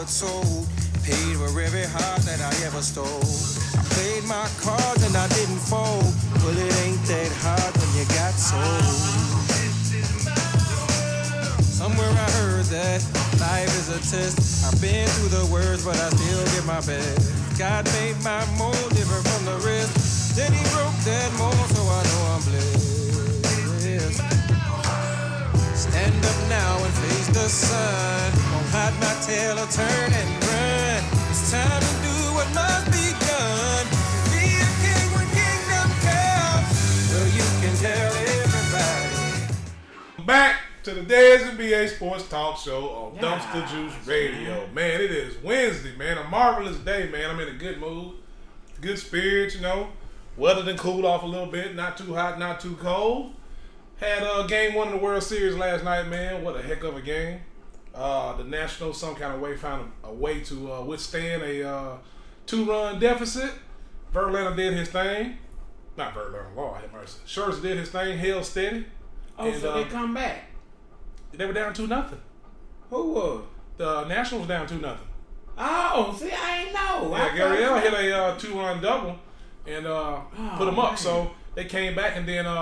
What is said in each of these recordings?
ever told. Paid for every heart that I ever stole. I played my cards and I didn't fold. Well, it ain't that hard when you got sold. Somewhere I heard that life is a test. I've been through the worst, but I still give my best. God made my mold different from the rest. Then he broke that mold, so I know I'm blessed. Stand up now and face the sun. Won't hide my tail or turn and run. It's time to do what must be done. Be a king when kingdom comes. So you can tell everybody. Back to the Dez NBA Sports Talk Show on Dumpster Juice Radio. Man, it is Wednesday, man. A marvelous day, man. I'm in a good mood. Good spirits, you know. Weather done cooled off a little bit. Not too hot, not too cold. Had game 1 of the World Series last night, man. What a heck of a game. The Nationals some kind of way found a way to withstand a 2-run deficit. Verlander did his thing. Not Verlander, Lord have mercy. Scherzer did his thing, held steady. Oh, and, so they come back. They were down 2-0. Who was? The Nationals down 2-0. Oh, see, I ain't know. Yeah, Gurriel hit a 2-run double and put them up. Man. So they came back, and then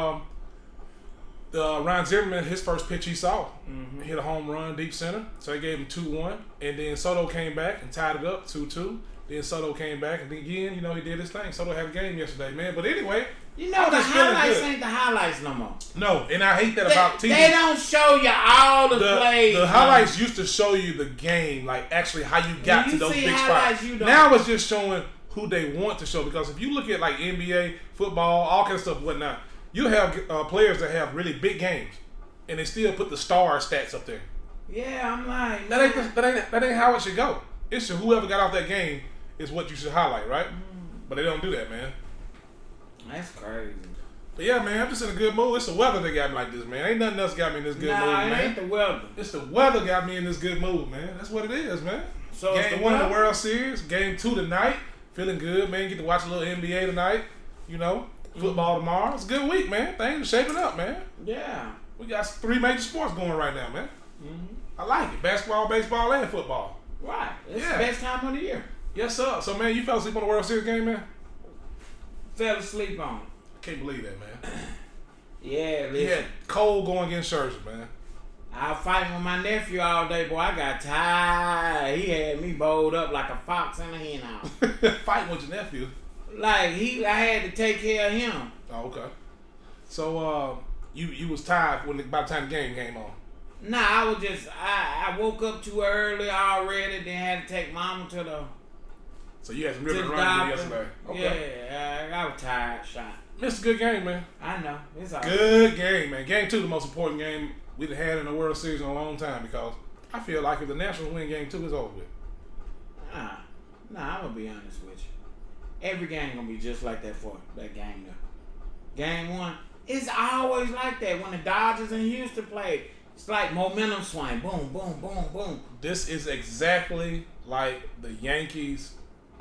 Ron Zimmerman, his first pitch he saw, hit a home run deep center. So they gave him 2-1. And then Soto came back and tied it up 2-2. Then Soto came back, and then again, you know, he did his thing. Soto had a game yesterday, man. But anyway, you know, the highlights ain't the highlights no more. No, and I hate that about TV. They don't show you all the plays. The highlights used to show you the game, like actually how you got to those big spots. Now it's just showing who they want to show. Because if you look at like NBA, football, all kind of stuff and whatnot, you have players that have really big games, and they still put the star stats up there. Yeah, I'm like... That ain't how it should go. It should, whoever got off that game is what you should highlight, right? But they don't do that, man. That's crazy. But yeah, man, I'm just in a good mood. It's the weather that got me like this, man. Ain't nothing else got me in this good mood, man. It ain't the weather. It's the weather got me in this good mood, man. That's what it is, man. So game 1 of the World Series, game 2 tonight. Feeling good, man. Get to watch a little NBA tonight. You know, football tomorrow. It's a good week, man. Things are shaping up, man. Yeah. We got 3 major sports going right now, man. I like it. Basketball, baseball, and football. Right. It's the best time of the year. Yes, sir. So, man, you fell asleep on the World Series game, man? Fell asleep on it. Can't believe that, man. Yeah, listen. He had Cole going against Scherzer, man. I was fighting with my nephew all day, boy. I got tired. He had me bowled up like a fox in a hen house. Fighting with your nephew? Like, I had to take care of him. Oh, okay. So, you was tired by the time the game came on? Nah, I was just, I woke up too early already, then had to take mama to the... So you had some ribbon running yesterday? Okay. Yeah, I was tired, shot. Missed a good game, man. I know. It's all good game, man. Game 2, the most important game we've had in the World Series in a long time, because I feel like if the Nationals win game 2, it's over with. Nah, I'm going to be honest with you. Every game going to be just like that for that game there. Game 1, it's always like that. When the Dodgers and Houston played, it's like momentum swing. Boom, boom, boom, boom. This is exactly like the Yankees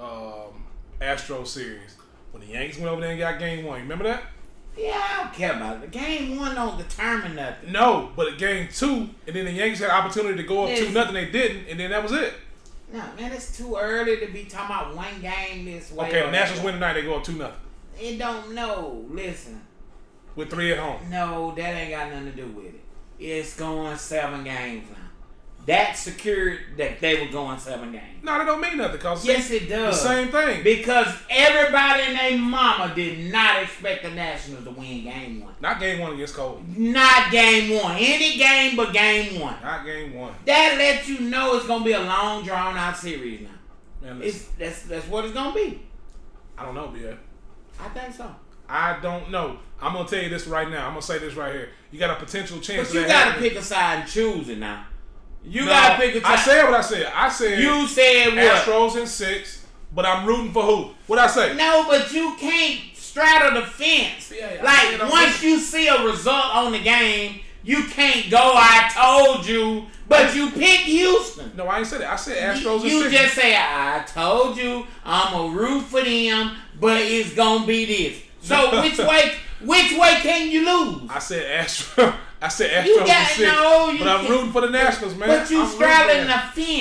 Astros series. When the Yankees went over there and got game 1. You remember that? Yeah, I don't care about it. The game 1 don't determine nothing. No, but at game 2, and then the Yankees had an opportunity to go up 2-0, they didn't, and then that was it. No, man, it's too early to be talking about one game this way. Okay, the Nationals win tonight, they go up 2-0. It don't know. Listen. With 3 at home. No, that ain't got nothing to do with it. It's going 7 games now. That secured that they were going 7 games. No, that don't mean nothing. Cause yes, it does. The same thing. Because everybody and their mama did not expect the Nationals to win game 1. Not game 1 against Cole. Not game 1. Any game but game 1. Not game 1. That lets you know it's going to be a long, drawn-out series now. Man, that's what it's going to be. I don't know, B.A. I think so. I don't know. I'm going to tell you this right now. I'm going to say this right here. You got a potential chance. But you got to pick a side and choose it now. You got to pick a side. I said what I said. I said you said what? Astros in 6, but I'm rooting for who? What'd I say? No, but you can't straddle the fence. Yeah, like, once you see a result on the game, you can't go, I told you, but you pick Houston. No, I ain't said that. I said Astros in 6. You just say, I told you, I'm going to root for them, but it's going to be this. So which way can you lose? I said Astros in 6. But I'm rooting for the Nationals, man. But you straddling the fence.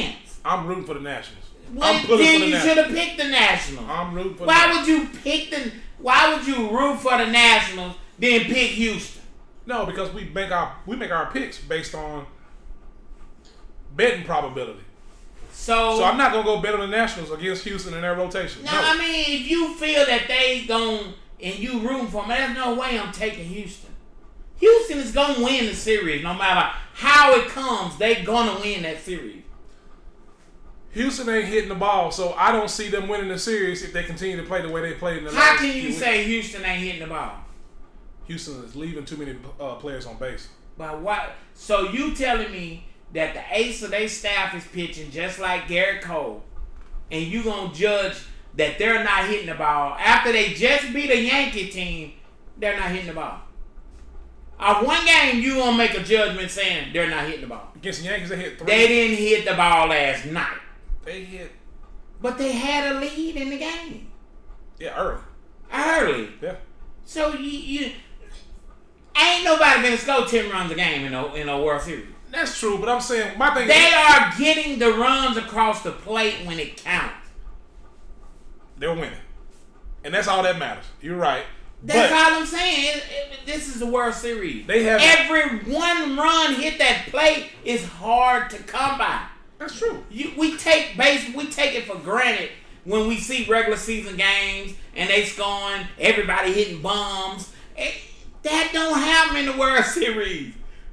I'm rooting for the Nationals. Well, then you should have picked the Nationals. I'm rooting for Why would you root for the Nationals then pick Houston? No, because we make our picks based on betting probability. So I'm not gonna go bet on the Nationals against Houston in their rotation. No, No. I mean, if you feel that they gon' and you rooting for them, there's no way I'm taking Houston. Houston is gonna win the series no matter how it comes. They gonna win that series. Houston ain't hitting the ball, so I don't see them winning the series if they continue to play the way they played in the last How can few you weeks. say Houston ain't hitting the ball? Houston is leaving too many players on base. But what? So you telling me that the ace of their staff is pitching just like Garrett Cole, and you gonna judge that they're not hitting the ball after they just beat a Yankee team? They're not hitting the ball. One game you gonna make a judgment saying they're not hitting the ball. Against the Yankees, they hit 3. They didn't hit the ball last night, They hit. but they had a lead in the game Yeah, early. Yeah. So you ain't nobody gonna score 10 runs a game in a World Series. That's true, but I'm saying my thing. They are getting the runs across the plate when it counts. They're winning, and that's all that matters. You're right. That's but all I'm saying. This is the World Series. They have every one run hit that plate is hard to come by. That's true. We take it for granted when we see regular season games and they scoring, everybody hitting bombs. That don't happen in the World Series.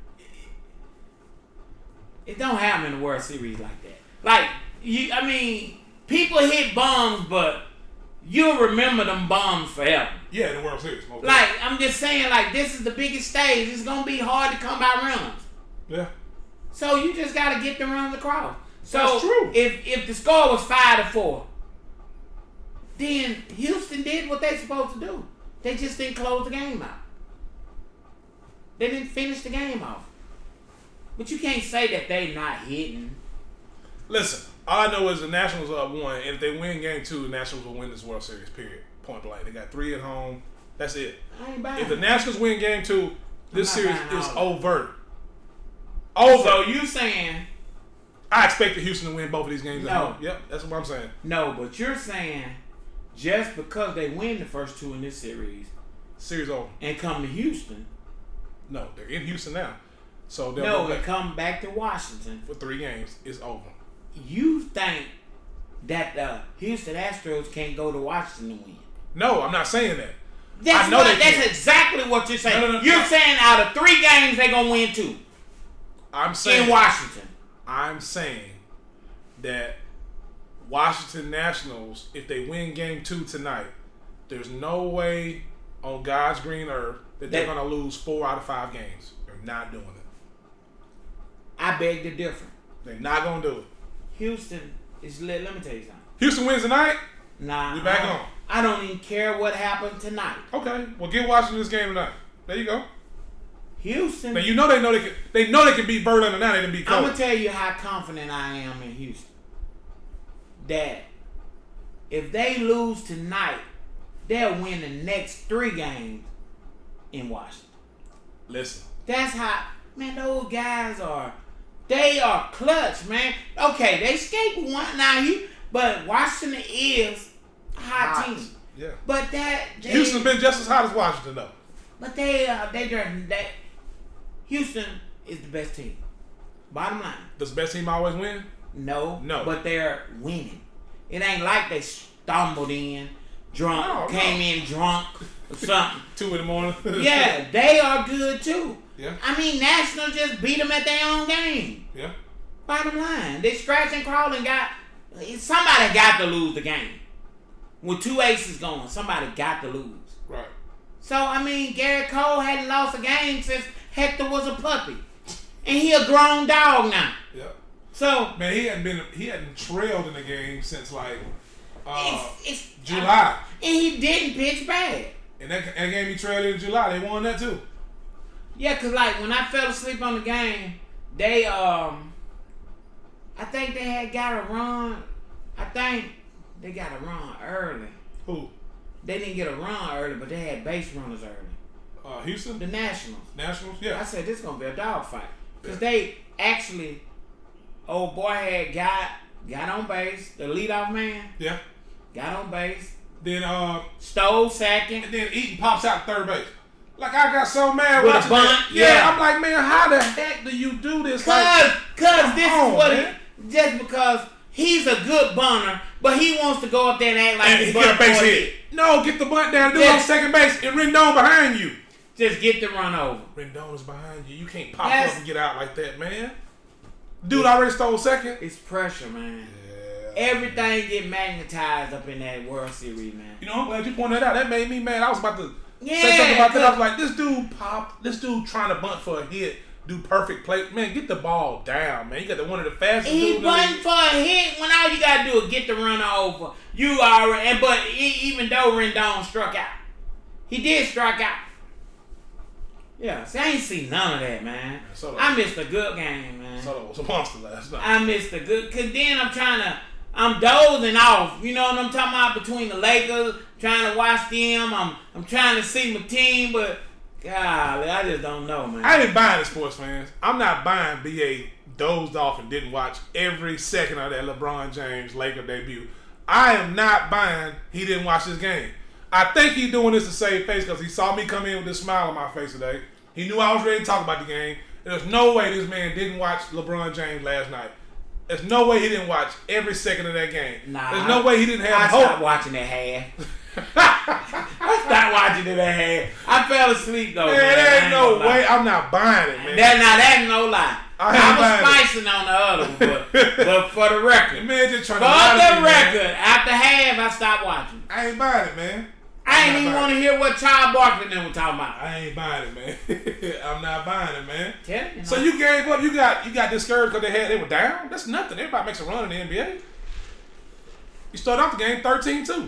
It don't happen in the World Series like that. Like people hit bombs, but you'll remember them bombs forever. Yeah, in the World Series. Okay. Like, I'm just saying, like, this is the biggest stage. It's going to be hard to come by runs. Yeah. So you just got to get the runs across. So that's true. If the score was 5-4, then Houston did what they supposed to do. They just didn't close the game out. They didn't finish the game off. But you can't say that they not hitting. Listen, all I know is the Nationals are up 1, and if they win Game 2, the Nationals will win this World Series. Period. Point blank. They got 3 at home. That's it. I ain't buying If the Nationals win Game 2, this series is over. So you saying? I expect Houston to win both of these games. No. At home. Yep, that's what I'm saying. No, but you're saying just because they win the first 2 in this series over and come to Houston. No, they're in Houston now. So they'll no, go back and come back to Washington for 3 games. It's over. You think that the Houston Astros can't go to Washington to win? No, I'm not saying that. That's exactly what you're saying. No. You're saying out of 3 games they're gonna win 2. I'm saying in Washington. I'm saying that Washington Nationals, if they win Game 2 tonight, there's no way on God's green earth that they're going to lose 4 out of 5 games. They're not doing it. I beg to differ. They're not going to do it. Houston is let me tell you something. Houston wins tonight? Nah. We back on. I don't even care what happened tonight. Okay. Well, get Washington this game tonight. There you go. Houston. Now you know they can beat Verlander now. They can beat Cole. I'm gonna tell you how confident I am in Houston. That if they lose tonight, they'll win the next 3 games in Washington. Listen. That's how, man, those guys they are clutch, man. Okay, they escaped one now, but Washington is a hot team. Yeah. But Houston's been just as hot as Washington though. But Houston is the best team. Bottom line. Does the best team always win? No. No. But they're winning. It ain't like they stumbled in, drunk, came in drunk or something. 2 in the morning. Yeah, they are good too. Yeah. I mean, National just beat them at their own game. Yeah. Bottom line. They scratch and crawl and somebody got to lose the game. With 2 aces going, somebody got to lose. Right. So, I mean, Garrett Cole hadn't lost a game since Hector was a puppy. And he a grown dog now. Yeah. So, man, he hadn't trailed in the game since like it's July. And he didn't pitch bad. And that game he trailed in July, they won that too. Yeah, cause like when I fell asleep on the game, they I think they had got a run. I think they got a run early. Who? They didn't get a run early, but they had base runners early. Houston? The Nationals. Nationals? Yeah. I said this is gonna be a dog fight. Cause they actually, old boy had got got on base. The leadoff man Yeah. got on base. Then Stole second. and then Eaton pops out third base. Like I got so mad With a watching bunt, that. yeah. I'm like, man, how the heck do you do this? Cause Come this on, is what man. just because he's a good bunter, but he wants to go up there and act like And he's he get a base for hit. No, get the bunt down. Do it on Just- second base and Rendon behind you. Just get the run over. Rendon is behind you. You can't pop That's- up and get out like that, man. Dude already stole second. It's pressure, man. Yeah. Everything get magnetized up in that World Series, man. You know, I'm glad you pointed that out. That made me mad. I was about to Yeah, say something about that. I was cause- like, this dude trying to bunt for a hit, do perfect play. Man, get the ball down, man. You got one of the fastest He dudes in the wasn't league. for a hit when all you gotta do is get the runner over. You already, but even though Rendon struck out, he did strike out. Yeah, see, I ain't see none of that, man. So I missed a good game, man. Soto was a monster last night. I missed a good, cause then I'm dozing off. You know what I'm talking about? Between the Lakers, trying to watch them. I'm trying to see my team, but golly, I just don't know, man. I ain't buying it, sports fans. I'm not buying BA dozed off and didn't watch every second of that LeBron James Laker debut. I am not buying he didn't watch this game. I think he's doing this to save face because he saw me come in with this smile on my face today. He knew I was ready to talk about the game. There's no way this man didn't watch LeBron James last night. There's no way he didn't watch every second of that game. Nah, There's no way he didn't have I hope. stopped watching that half. I stopped watching it at half. I fell asleep though. Man, Man, there I ain't no gonna lie. way. I'm not buying it, man. That's no lie. I ain't I was buying spicing on the other one, but for the record, The man just trying for to lie to the me, man. record, after half, I stopped watching. I ain't buying it, man. I ain't I'm even not want to buying hear what Charles Barkley and them were talking about. I ain't buying it, man. I'm not buying it, man. Tell you, So you gave up. You got discouraged because they were down. That's nothing. Everybody makes a run in the NBA. You started off the game 13-2.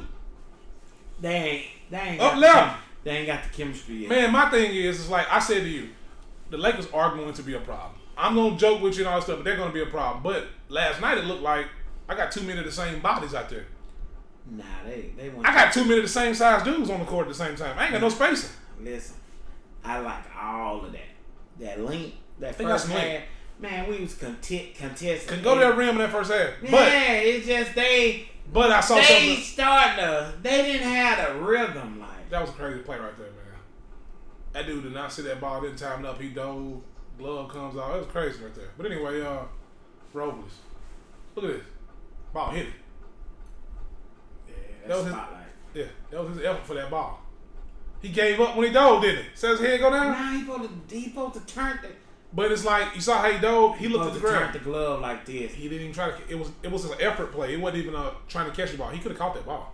They ain't Up got left. They ain't got the chemistry yet. Man, my thing is like I said to you, the Lakers are going to be a problem. I'm gonna joke with you and all that stuff, but they're gonna be a problem. But last night it looked like I got too many of the same bodies out there. Nah, they want. I got too many of the same size dudes on the court at the same time. I ain't got no spacing. Listen, I like all of that. That link, that They got first some link. half. Man, we was contesting. Couldn't go to that rim in that first half. Yeah, it's just But I saw they something. starting to. They didn't have a rhythm like. That was a crazy play right there, man. That dude did not see that ball, didn't time it up. He dove, glove comes out. That was crazy right there. But anyway, Robles. Look at this. Ball hit it. Yeah, That that's was his- spotlight. Yeah, that was his effort for that ball. He gave up when he dove, didn't he? Says his head go down. Nah, he supposed to turn the. But it's like, you saw how he dove? He looked at the Turn ground. the glove like this. He didn't even try to. It was an effort play. It wasn't even trying to catch the ball. He could have caught that ball.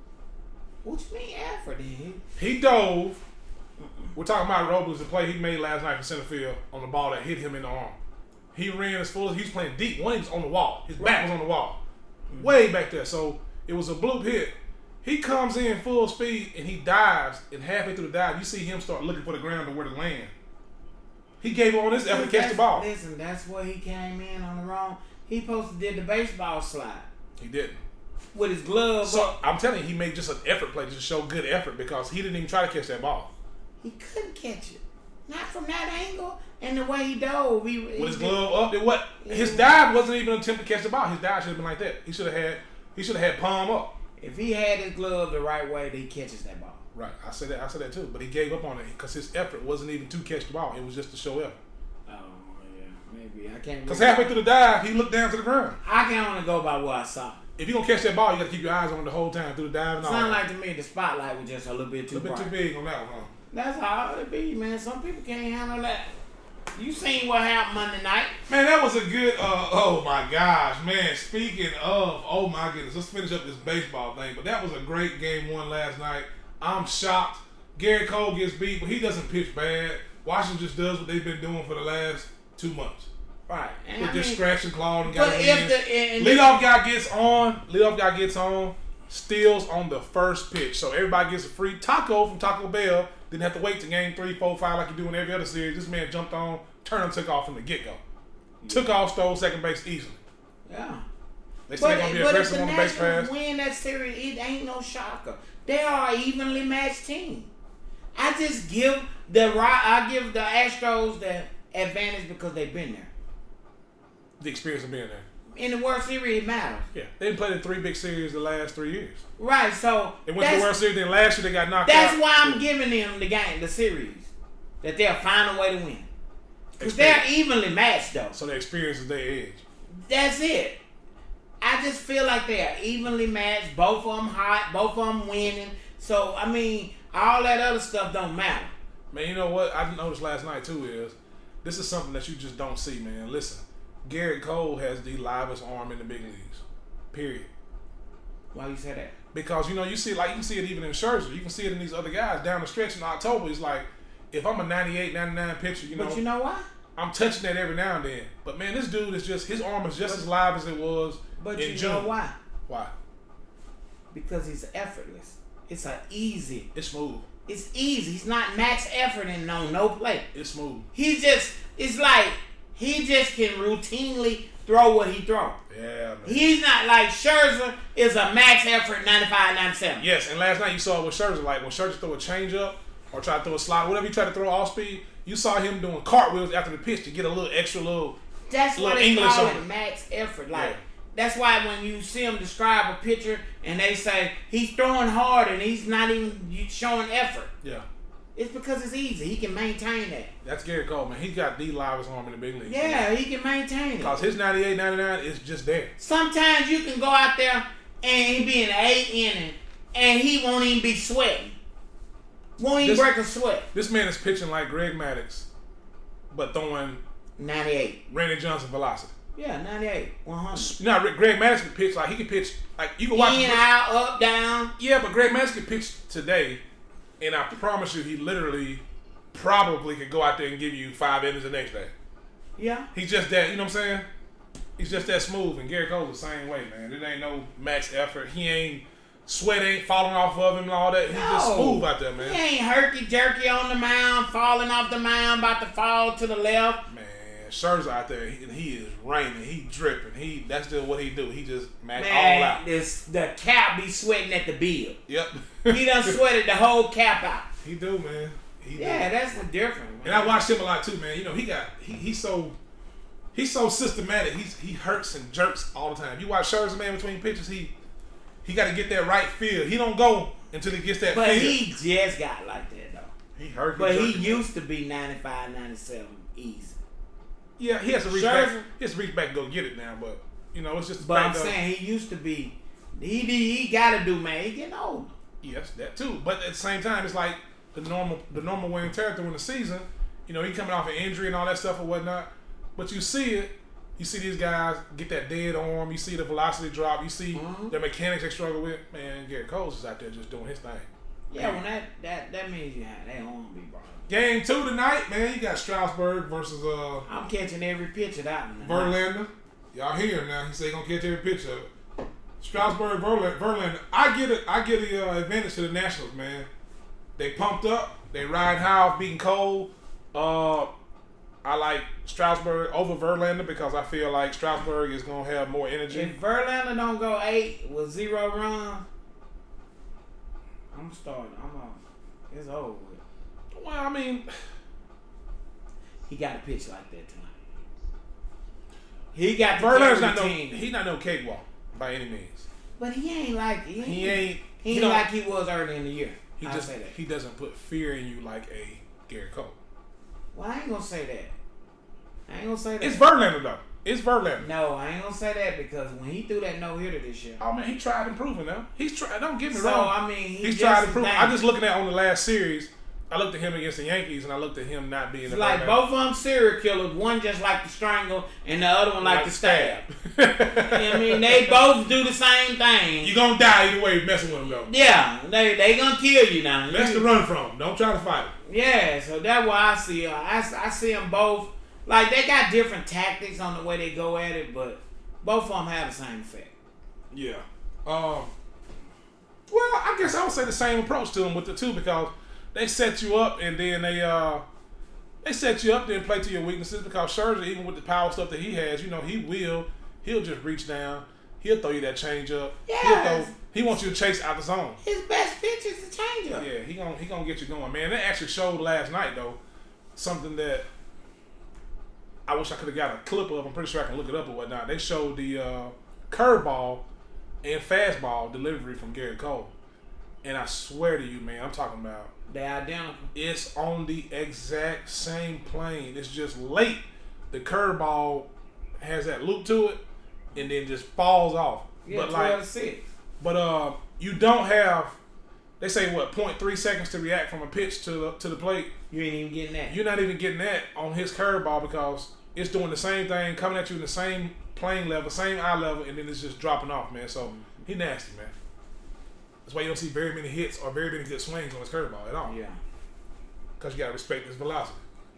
What you mean effort? Then? He dove. We're talking about Robles, the play he made last night for center field on the ball that hit him in the arm. He ran as full as he was playing deep. One, he was on the wall. His back was on the wall. Way back there. So it was a bloop hit. He comes in full speed and he dives. And halfway through the dive, you see him start looking for the ground to where to land. He gave up on this effort to catch the ball. Listen, that's where he came in on the wrong. He supposed to did the baseball slide He didn't. with his glove. So I'm telling you, he made just an effort play just to show good effort because he didn't even try to catch that ball. He couldn't catch it. Not from that angle. And the way he dove. With his glove up, his dive wasn't even an attempt to catch the ball. His dive should have been like that. He should have had palm up. If he had his glove the right way, then he catches that ball. Right, I said that too. But he gave up on it because his effort wasn't even to catch the ball. It was just to show effort. Oh, yeah. Maybe. I can't Because halfway through the dive, he looked down to the ground. I can only go by what I saw. If you're going to catch that ball, you got to keep your eyes on it the whole time through the dive and all Sound that. like to me the spotlight was just a little bit A too little bit bright. too big on that one, huh? That's how it be, man. Some people can't handle that. You seen what happened Monday night? Man, that was a good, oh my gosh, man. Speaking of, oh my goodness, let's finish up this baseball thing. But that was a great game one last night. I'm shocked. Garrett Cole gets beat, but he doesn't pitch bad. Washington just does what they've been doing for the last 2 months. Right. And With I this mean, scratch and claw and got but him if in. the and Leadoff guy gets on, steals on the first pitch. So everybody gets a free taco from Taco Bell. Didn't have to wait to game 3, 4, 5 like you do in every other series. This man jumped on, Turner took off from the get-go. Took off, stole second base easily. yeah. They say they're going to be But if aggressive the on the base Nationals pass. win that series, it ain't no shocker. They are an evenly matched team. I just give the Astros the advantage because they've been there. The experience of being there. in the World Series, it matters. Yeah, they didn't play the 3 big series the last 3 years. Right, so they went to the World Series. Then last year they got knocked out. That's why I'm giving them the series, that they'll find a way to win. Because they're evenly matched, though. So the experience is their edge. That's it. I just feel like they are evenly matched. Both of them hot. Both of them winning. So, I mean, all that other stuff don't matter. Man, you know what I noticed last night, too, is this is something that you just don't see, man. Listen, Garrett Cole has the livest arm in the big leagues. Period. Why you say that? Because, you see, like, you can see it even in Scherzer. You can see it in these other guys down the stretch in October. It's like, if I'm a 98, 99 pitcher, But you know why? I'm touching that every now and then. But, man, this dude is just, his arm is just as live as it was in June. But you know why? Why? Because he's effortless. It's easy. It's smooth. It's easy. He's not max effort and no play. It's smooth. It's like he just can routinely throw what he throws. Yeah, man. He's not like Scherzer is a max effort 95, 97. Yes, and last night you saw it with Scherzer. Like when Scherzer throw a changeup or try to throw a slide, whatever you try to throw off speed, you saw him doing cartwheels after the pitch to get a little extra That's little what they English call on it, max effort. Like yeah. That's why when you see him describe a pitcher and they say he's throwing hard and he's not even showing effort. Yeah. It's because it's easy. He can maintain that. That's Garrett Cole, man. He's got the livest arm in the big league. Yeah, he can maintain it. Because his 98, 99 is just there. Sometimes you can go out there and he be in the 8th inning and he won't even be sweating. Won't even break a sweat. This man is pitching like Greg Maddux, but throwing 98. Randy Johnson velocity. Yeah, 98, 100. Now, Greg Maddux can pitch like he can pitch like you can watch in, out, up, down. Yeah, but Greg Maddux can pitch today, and I promise you, he literally probably could go out there and give you 5 innings the next day. Yeah. He's just that, you know what I'm saying? He's just that smooth, and Garrett Cole's the same way, man. It ain't no max effort. Sweat ain't falling off of him and all that. He's just smooth out there, man. He ain't herky-jerky on the mound, falling off the mound, about to fall to the left. Man, Scherzer out there, he is raining. He dripping. That's just what he do. He just all out. The cap be sweating at the bill. Yep. He done sweated the whole cap out. He do, man. That's the difference, man. And I watched him a lot too, man. You know, he's so systematic. He hurts and jerks all the time. You watch Scherzer, man, between pitches, he got to get that right feel. He don't go until he gets that feel. But he just got like that, though. He hurt. But he used to be 95, 97 easy. Yeah, he has to reach back. He has to reach back and go get it now. But it's just. But I'm saying he used to be. He got to do, man. He getting old. Yes, that too. But at the same time, it's like the normal wear and tear during the season. He coming off an injury and all that stuff or whatnot. But you see it. You see these guys get that dead arm. You see the velocity drop. You see the mechanics they struggle with. Man, Garrett Cole is out there just doing his thing. Yeah, when that means you have that arm be brought. Game 2 tonight, man. You got Strasburg versus I'm catching every pitch of that one. Verlander. Y'all hear him now. He say he gonna catch every pitch of it. Strasburg, Verlander. I get the advantage to the Nationals, man. They pumped up. They ride high off beating Cole. I like Strasburg over Verlander because I feel like Strasburg is going to have more energy. If Verlander don't go 8 with 0 runs, I'm starting. It's over with. Well, I mean, he got to pitch like that tonight. He got Verlander's he's not no cakewalk by any means. But he ain't like he ain't like he was early in the year. He doesn't put fear in you like a Garrett Cole. Well, I ain't gonna say that. It's Verlander though. It's Verlander. No, I ain't gonna say that because when he threw that no-hitter this year. Oh man, he tried improving now. He's tried. Don't get me wrong. So I mean, he's tried improving. I'm just looking at on the last series. I looked at him against the Yankees, and I looked at him not being. It's like both of them serial killers. One just like to strangle, and the other one like to stab. I mean, they both do the same thing. You gonna die either way messing with them though. Yeah, they gonna kill you now. That's to run from. Don't try to fight them. Yeah, so that's why I see. I see them both. Like they got different tactics on the way they go at it, but both of them have the same effect. Yeah. Well, I guess I would say the same approach to them with the two because. They set you up and then they set you up then play to your weaknesses because Scherzer, even with the power stuff that he has, he'll just reach down. He'll throw you that change up. Yeah. He wants you to chase out the zone. His best pitch is the change up. Yeah, he gonna get you going, man. That actually showed last night though, something that I wish I could have got a clip of. I'm pretty sure I can look it up or whatnot. They showed the curveball and fastball delivery from Garrett Cole, and I swear to you, man, I'm talking about. They're identical. It's on the exact same plane. It's just late. The curveball has that loop to it, and then just falls off. Yeah, but 12-6. But you don't have. They say what 0.3 seconds to react from a pitch to the plate. You ain't even getting that. You're not even getting that on his curveball because it's doing the same thing, coming at you in the same plane level, same eye level, and then it's just dropping off, man. So he nasty, man. That's why you don't see very many hits or very many good swings on his curveball at all. Yeah. Because you got to respect his velocity.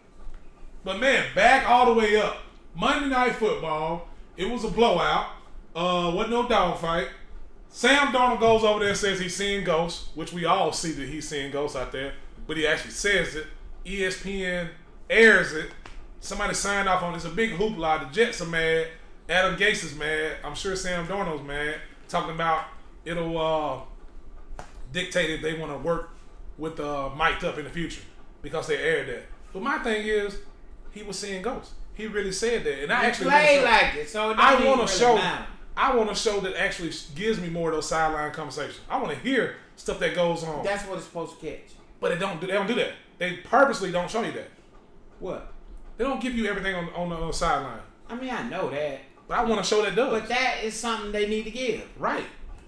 But, man, back all the way up. Monday Night Football. It was a blowout. Wasn't no dogfight. Sam Darnold goes over there and says he's seeing ghosts, which we all see that he's seeing ghosts out there. But he actually says it. ESPN airs it. Somebody signed off on it. It's a big hoopla. The Jets are mad. Adam Gase is mad. I'm sure Sam Darnold's mad. Talking about it'll dictate if they want to work with mic'd up in the future because they aired that. But my thing is, he was seeing ghosts. He really said that, and I actually play like it. So I want to show. I want a show that actually gives me more of those sideline conversations. I want to hear stuff that goes on. That's what it's supposed to catch. But they don't do that. They purposely don't show you that. What? They don't give you everything on the sideline. I mean, I know that. But I want to show that does. But that is something they need to give. Right.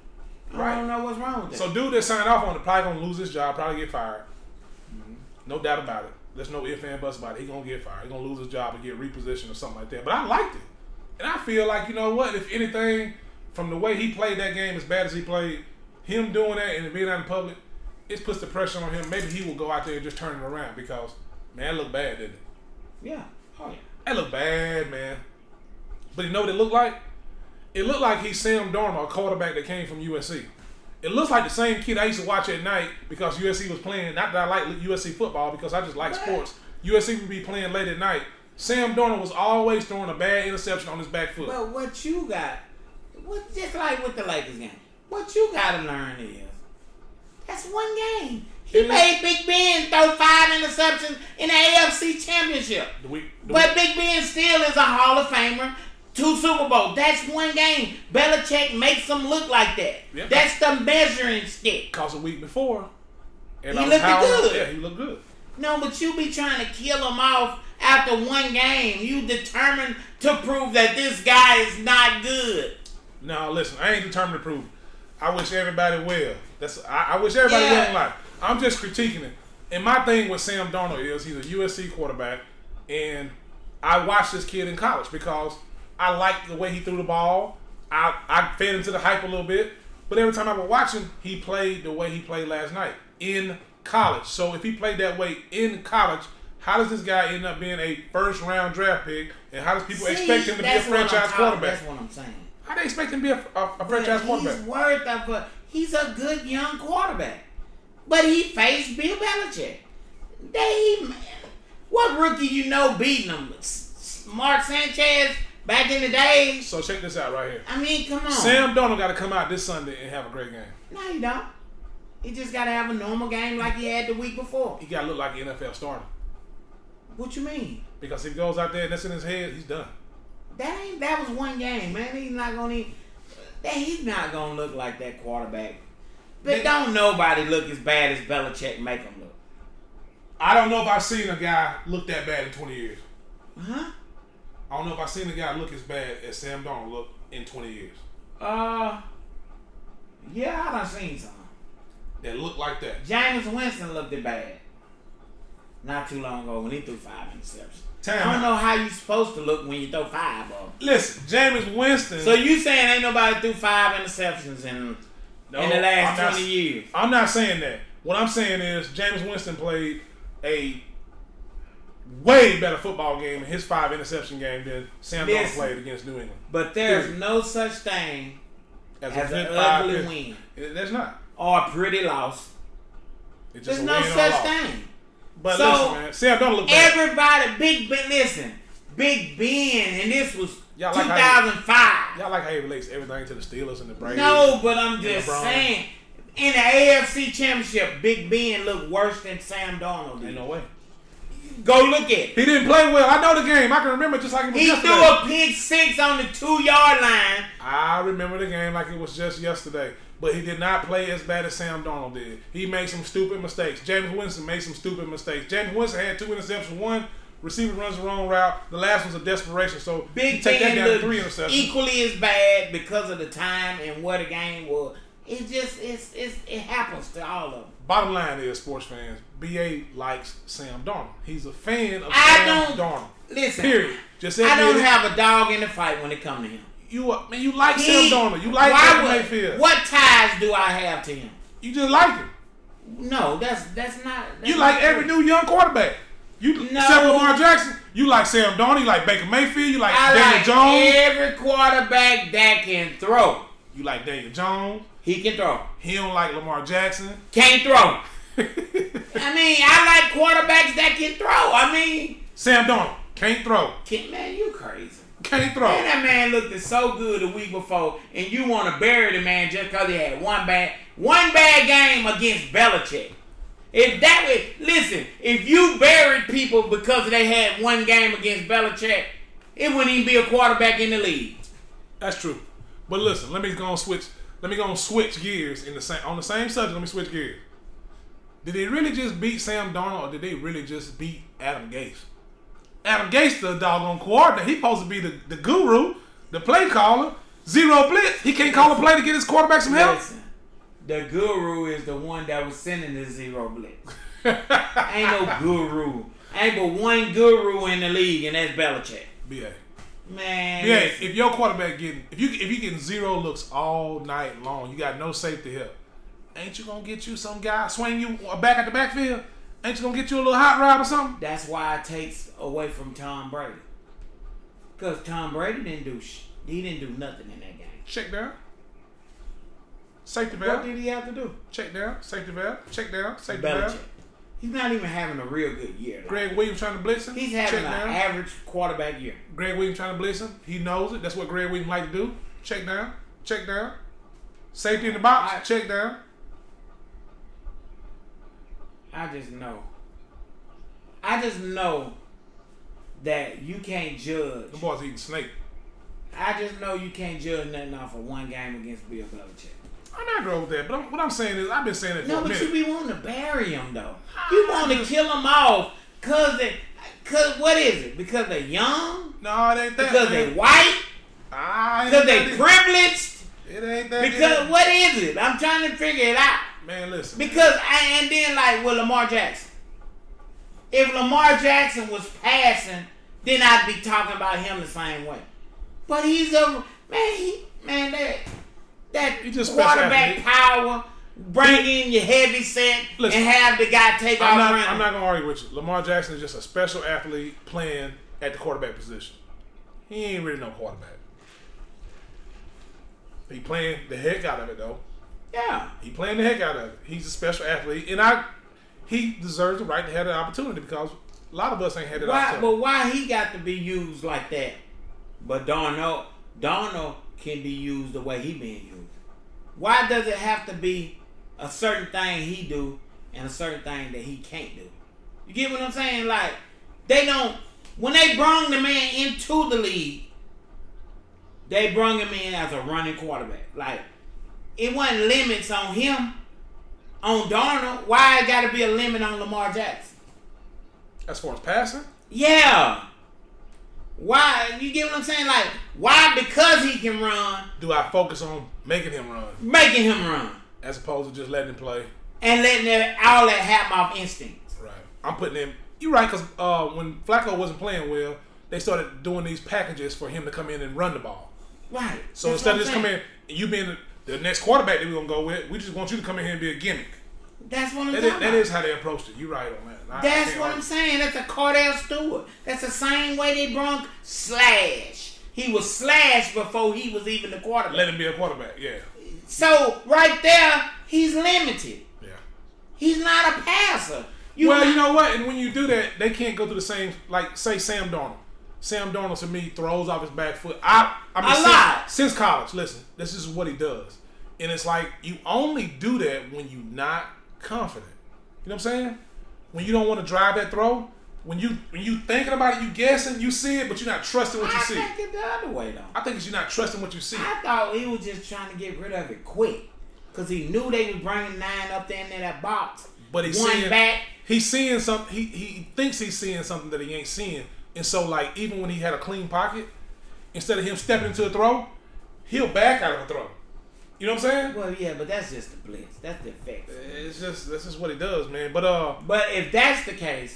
I don't know what's wrong with that. So dude that signed off on it probably going to lose his job, probably get fired. Mm-hmm. No doubt about it. There's no if and buts about it. He's going to get fired. He's going to lose his job and get repositioned or something like that. But I liked it. And I feel like, you know what, if anything, from the way he played that game as bad as he played, him doing that and being out in public, it puts the pressure on him. Maybe he will go out there and just turn it around because, man, it looked bad, didn't it? Yeah. Oh, yeah. That looked bad, man. But you know what it looked like? It looked like he's Sam Darnold, a quarterback that came from USC. It looks like the same kid I used to watch at night because USC was playing. Not that I like USC football because I just like sports. USC would be playing late at night. Sam Darnold was always throwing a bad interception on his back foot. But what you got, just like with the Lakers game, what you got to learn is that's one game. He made Big Ben throw 5 interceptions in the AFC Championship. But Big Ben still is a Hall of Famer. 2 Super Bowls. That's one game. Belichick makes them look like that. Yep. That's the measuring stick. Because a week before, he looked good. Yeah, he looked good. No, but you be trying to kill him off after one game. You determined to prove that this guy is not good. No, listen, I ain't determined to prove it. I wish everybody well. I wish everybody well in life. I'm just critiquing it. And my thing with Sam Darnold is he's a USC quarterback, and I watched this kid in college because I liked the way he threw the ball. I fed into the hype a little bit. But every time I would watch him, he played the way he played last night in college. So if he played that way in college, how does this guy end up being a first-round draft pick, and how does people expect him to be a franchise quarterback? That's what I'm saying. How they expect him to be a franchise quarterback? He's a good young quarterback. But he faced Bill Belichick. What rookie you know beating him? Mark Sanchez back in the day? So check this out right here. I mean, come on. Sam Darnold got to come out this Sunday and have a great game. No, you don't. He just got to have a normal game like he had the week before. He got to look like an NFL starter. What you mean? Because if he goes out there and that's in his head, he's done. That was one game, man. He's not gonna look like that quarterback. But don't nobody look as bad as Belichick make him look. I don't know if I've seen a guy look that bad in 20 years. Huh? I don't know if I've seen a guy look as bad as Sam Darnold look in 20 years. Yeah, I done seen some. That look like that. Jameis Winston looked it bad. Not too long ago when he threw 5 interceptions. I don't know how you supposed to look when you throw 5 of them. Listen, Jameis Winston. So you saying ain't nobody threw 5 interceptions in the last 20 years? I'm not saying that. What I'm saying is Jameis Winston played a way better football game in his 5 interception game than Sam Darnold played against New England. But there's no such thing as an ugly win. There's not. Or a pretty loss. There's no such thing. But so listen, man, Sam Darnold look bad. Everybody, Big Ben, and this was 2005. Y'all like how he relates everything to the Steelers and the Braves. No, but I'm just saying, in the AFC Championship, Big Ben looked worse than Sam Darnold did. Ain't no way. Go look at it. He didn't play well. I know the game. I can remember just like it was He yesterday. threw a pick 6 on the 2-yard line. I remember the game like it was just yesterday. But he did not play as bad as Sam Darnold did. He made some stupid mistakes. Jameis Winston made some stupid mistakes. Jameis Winston had 2 interceptions. One receiver runs the wrong route. The last one's a desperation. So Big take that Ben down to looked 3 interceptions. equally as bad because of the time and what the game was. It just it happens to all of them. Bottom line is, sports fans, BA likes Sam Darnold. He's a fan of Sam Darnold. Listen, period. Just I don't admit it. have a dog in the fight when it comes to him. You like Sam Darnold. You like Baker Mayfield. What ties do I have to him? You just like him. No, that's not. You like every new young quarterback. Except Lamar Jackson. You like Sam Darnold. You like Baker Mayfield. You like Daniel Jones. Every quarterback that can throw. You like Daniel Jones. He can throw. He don't like Lamar Jackson. Can't throw. I mean, I like quarterbacks that can throw. I mean, Sam Darnold can't throw. Man, you crazy. Can't throw. Man, that man looked so good the week before, and you want to bury the man just because he had one bad game against Belichick. If that way, listen, if you buried people because they had one game against Belichick, it wouldn't even be a quarterback in the league. That's true. But listen, let me go and switch gears on the same subject. Let me switch gears. Did they really just beat Sam Darnold, or did they really just beat Adam Gase? Adam Gase, the doggone coordinator, he's supposed to be the guru, the play caller. Zero blitz. He can't call a play to get his quarterback some help. Listen, the guru is the one that was sending the zero blitz. Ain't no guru. Ain't but one guru in the league, and that's Belichick. BA. Man. BA, if your quarterback if you getting zero looks all night long, you got no safety help, ain't you gonna get you some guy swing you back at the backfield? Ain't you gonna get you a little hot rod or something? That's why it takes away from Tom Brady. Because Tom Brady didn't do he didn't do nothing in that game. Check down. Safety valve. What did he have to do? Check down. Safety valve. Check down. Safety Belichick. valve. He's not even having a real good year. Like, Greg Williams trying to blitz him. he's having Check an down. average quarterback year. Greg Williams trying to blitz him. He knows it. That's what Greg Williams like to do. Check down. Check down. Safety in the box. Check down. I just know that you can't judge. The boys eating snake. I just know you can't judge nothing off of one game against Bill Belichick. I'm not going with that, but what I'm saying is, I've been saying it for a minute. No, but you be wanting to bury him though. You want to kill them off cause what is it? Because they're young? No, it ain't that. Because they white? Because they privileged? It ain't that. Because what is it? I'm trying to figure it out. Man, listen. Because and then like with Lamar Jackson. If Lamar Jackson was passing, then I'd be talking about him the same way. But he's a that He just quarterback power, bring in your heavy set and have the guy take off running. I'm not gonna argue with you. Lamar Jackson is just a special athlete playing at the quarterback position. He ain't really no quarterback. He playing the heck out of it though. Yeah. He playing the heck out of it. He's a special athlete, and he deserves the right to have the opportunity because a lot of us ain't had that opportunity. But why he got to be used like that? But Darnold can be used the way he being used. Why does it have to be a certain thing he do and a certain thing that he can't do? You get what I'm saying? Like, when they brung the man into the league, they brung him in as a running quarterback. Like, it wasn't limits on him, on Darnold. Why it got to be a limit on Lamar Jackson? As far as passing? Yeah. Why? You get what I'm saying? Like, why? Because he can run. Do I focus on making him run? Making him run. As opposed to just letting him play. And letting all that happen off instincts. Right. I'm putting him. You're right, because when Flacco wasn't playing well, they started doing these packages for him to come in and run the ball. Right. So instead of just coming in, you being the next quarterback that we're going to go with, we just want you to come in here and be a gimmick. That's what I'm talking about. That is how they approached it. You're right on that. That's what I'm saying. That's a Cordell Stewart. That's the same way they brung Slash. He was Slash before he was even the quarterback. Let him be a quarterback, yeah. So, right there, he's limited. Yeah. He's not a passer. You know what? And when you do that, they can't go through the same, like, say, Sam Darnold. Sam Darnold, to me, throws off his back foot. Since college, listen, this is what he does. And it's like, you only do that when you're not confident. You know what I'm saying? When you don't want to drive that throw, when you thinking about it, you guessing, you see it, but you're not trusting what you see. I think it's the other way though. I think it's you're not trusting what you see. I thought he was just trying to get rid of it quick, cause he knew they was bringing 9 up there in that box. But he's one seeing, back. He's seeing something. He thinks he's seeing something that he ain't seeing, and so like even when he had a clean pocket, instead of him stepping into a throw, he'll back out of a throw. You know what I'm saying? Well, yeah, but that's just the blitz. That's the effect. That's just what he does, man. But if that's the case,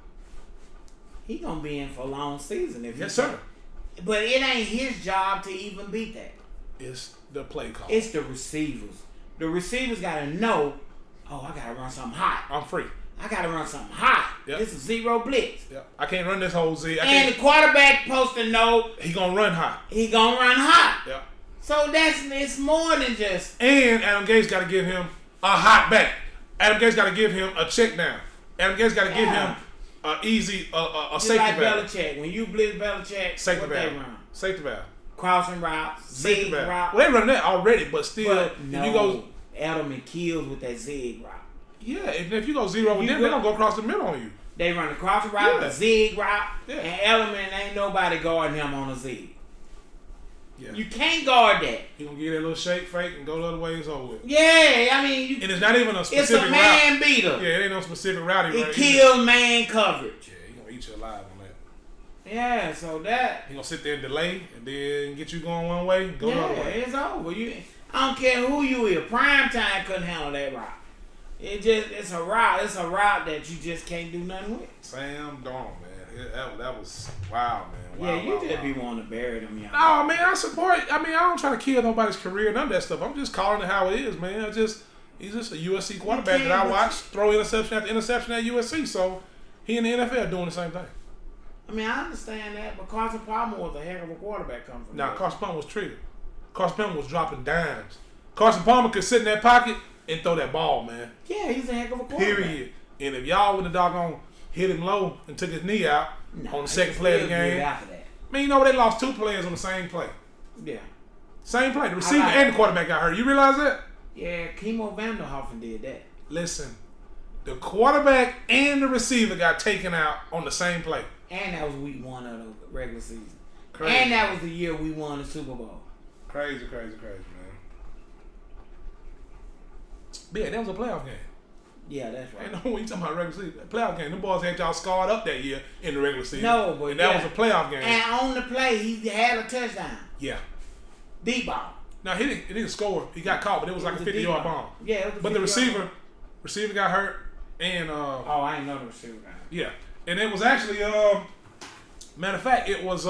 he gonna be in for a long season. Yes, sir. But it ain't his job to even beat that. It's the play call. It's the receivers. The receivers gotta know. Oh, I gotta run something hot. I'm free. I gotta run something hot. Yep. This is zero blitz. Yep. I can't run this whole Z. And the quarterback supposed to know he gonna run hot. He gonna run hot. Yep. So it's more than just. And Adam Gase got to give him a hot back. Adam Gase got to give him a check down. Adam Gase got to give him a easy a safety like valve. Belichick. When you blitz Belichick, safety what valve. they run? Safety valve. Crossing routes, zig route. Well, they run that already, but still, but no, if you go, Edelman kills with that zig route. Yeah, if you go zero with them, they're gonna go across the middle on you. They run the crossing route, the zig route, yeah. and Edelman ain't nobody guarding him on a zig. Yeah. You can't guard that. He gonna get that little shake, fake, and go the other way. It's over with. Yeah, I mean, and it's not even a specific route. It's a man beater. Yeah, it ain't no specific route. It kills man coverage. Yeah, he gonna eat you alive on that. Yeah, so that he gonna sit there and delay, and then get you going one way, go the other way. It's over. I don't care who you is. Prime time couldn't handle that route. It's a route. It's a route that you just can't do nothing with. Sam Darnold, man, that was wow, man. Wow, you just be wanting to bury them, y'all. No, man, I support. I mean, I don't try to kill nobody's career, none of that stuff. I'm just calling it how it is, man. He's just a USC quarterback that I watch throw interception after interception at USC. So he in the NFL doing the same thing. I mean, I understand that, but Carson Palmer was a heck of a quarterback coming from. Now, Carson Palmer was triggered. Carson Palmer was dropping dimes. Carson Palmer could sit in that pocket and throw that ball, man. Yeah, he's a heck of a quarterback. Period. And if y'all would have doggone hit him low and took his knee out on the second play of the game, after that. I mean, they lost 2 players on the same play. Yeah. Same play. The receiver and the quarterback got hurt. You realize that? Yeah, Kimo Vanderhoffen did that. Listen, the quarterback and the receiver got taken out on the same play. And that was week 1 of the regular season. Crazy. And that was the year we won the Super Bowl. Crazy, man. But yeah, that was a playoff game. Yeah, that's right. Ain't no when you talking about regular season. Playoff game. Them boys had y'all scarred up that year in the regular season. No, but and that was a playoff game. And on the play, he had a touchdown. Yeah. Deep ball. No, he didn't score. He got caught, but it was like a 50-yard bomb. Yeah, it was but the receiver got hurt, and I didn't know the receiver got hurt. Yeah, and it was actually matter of fact, it was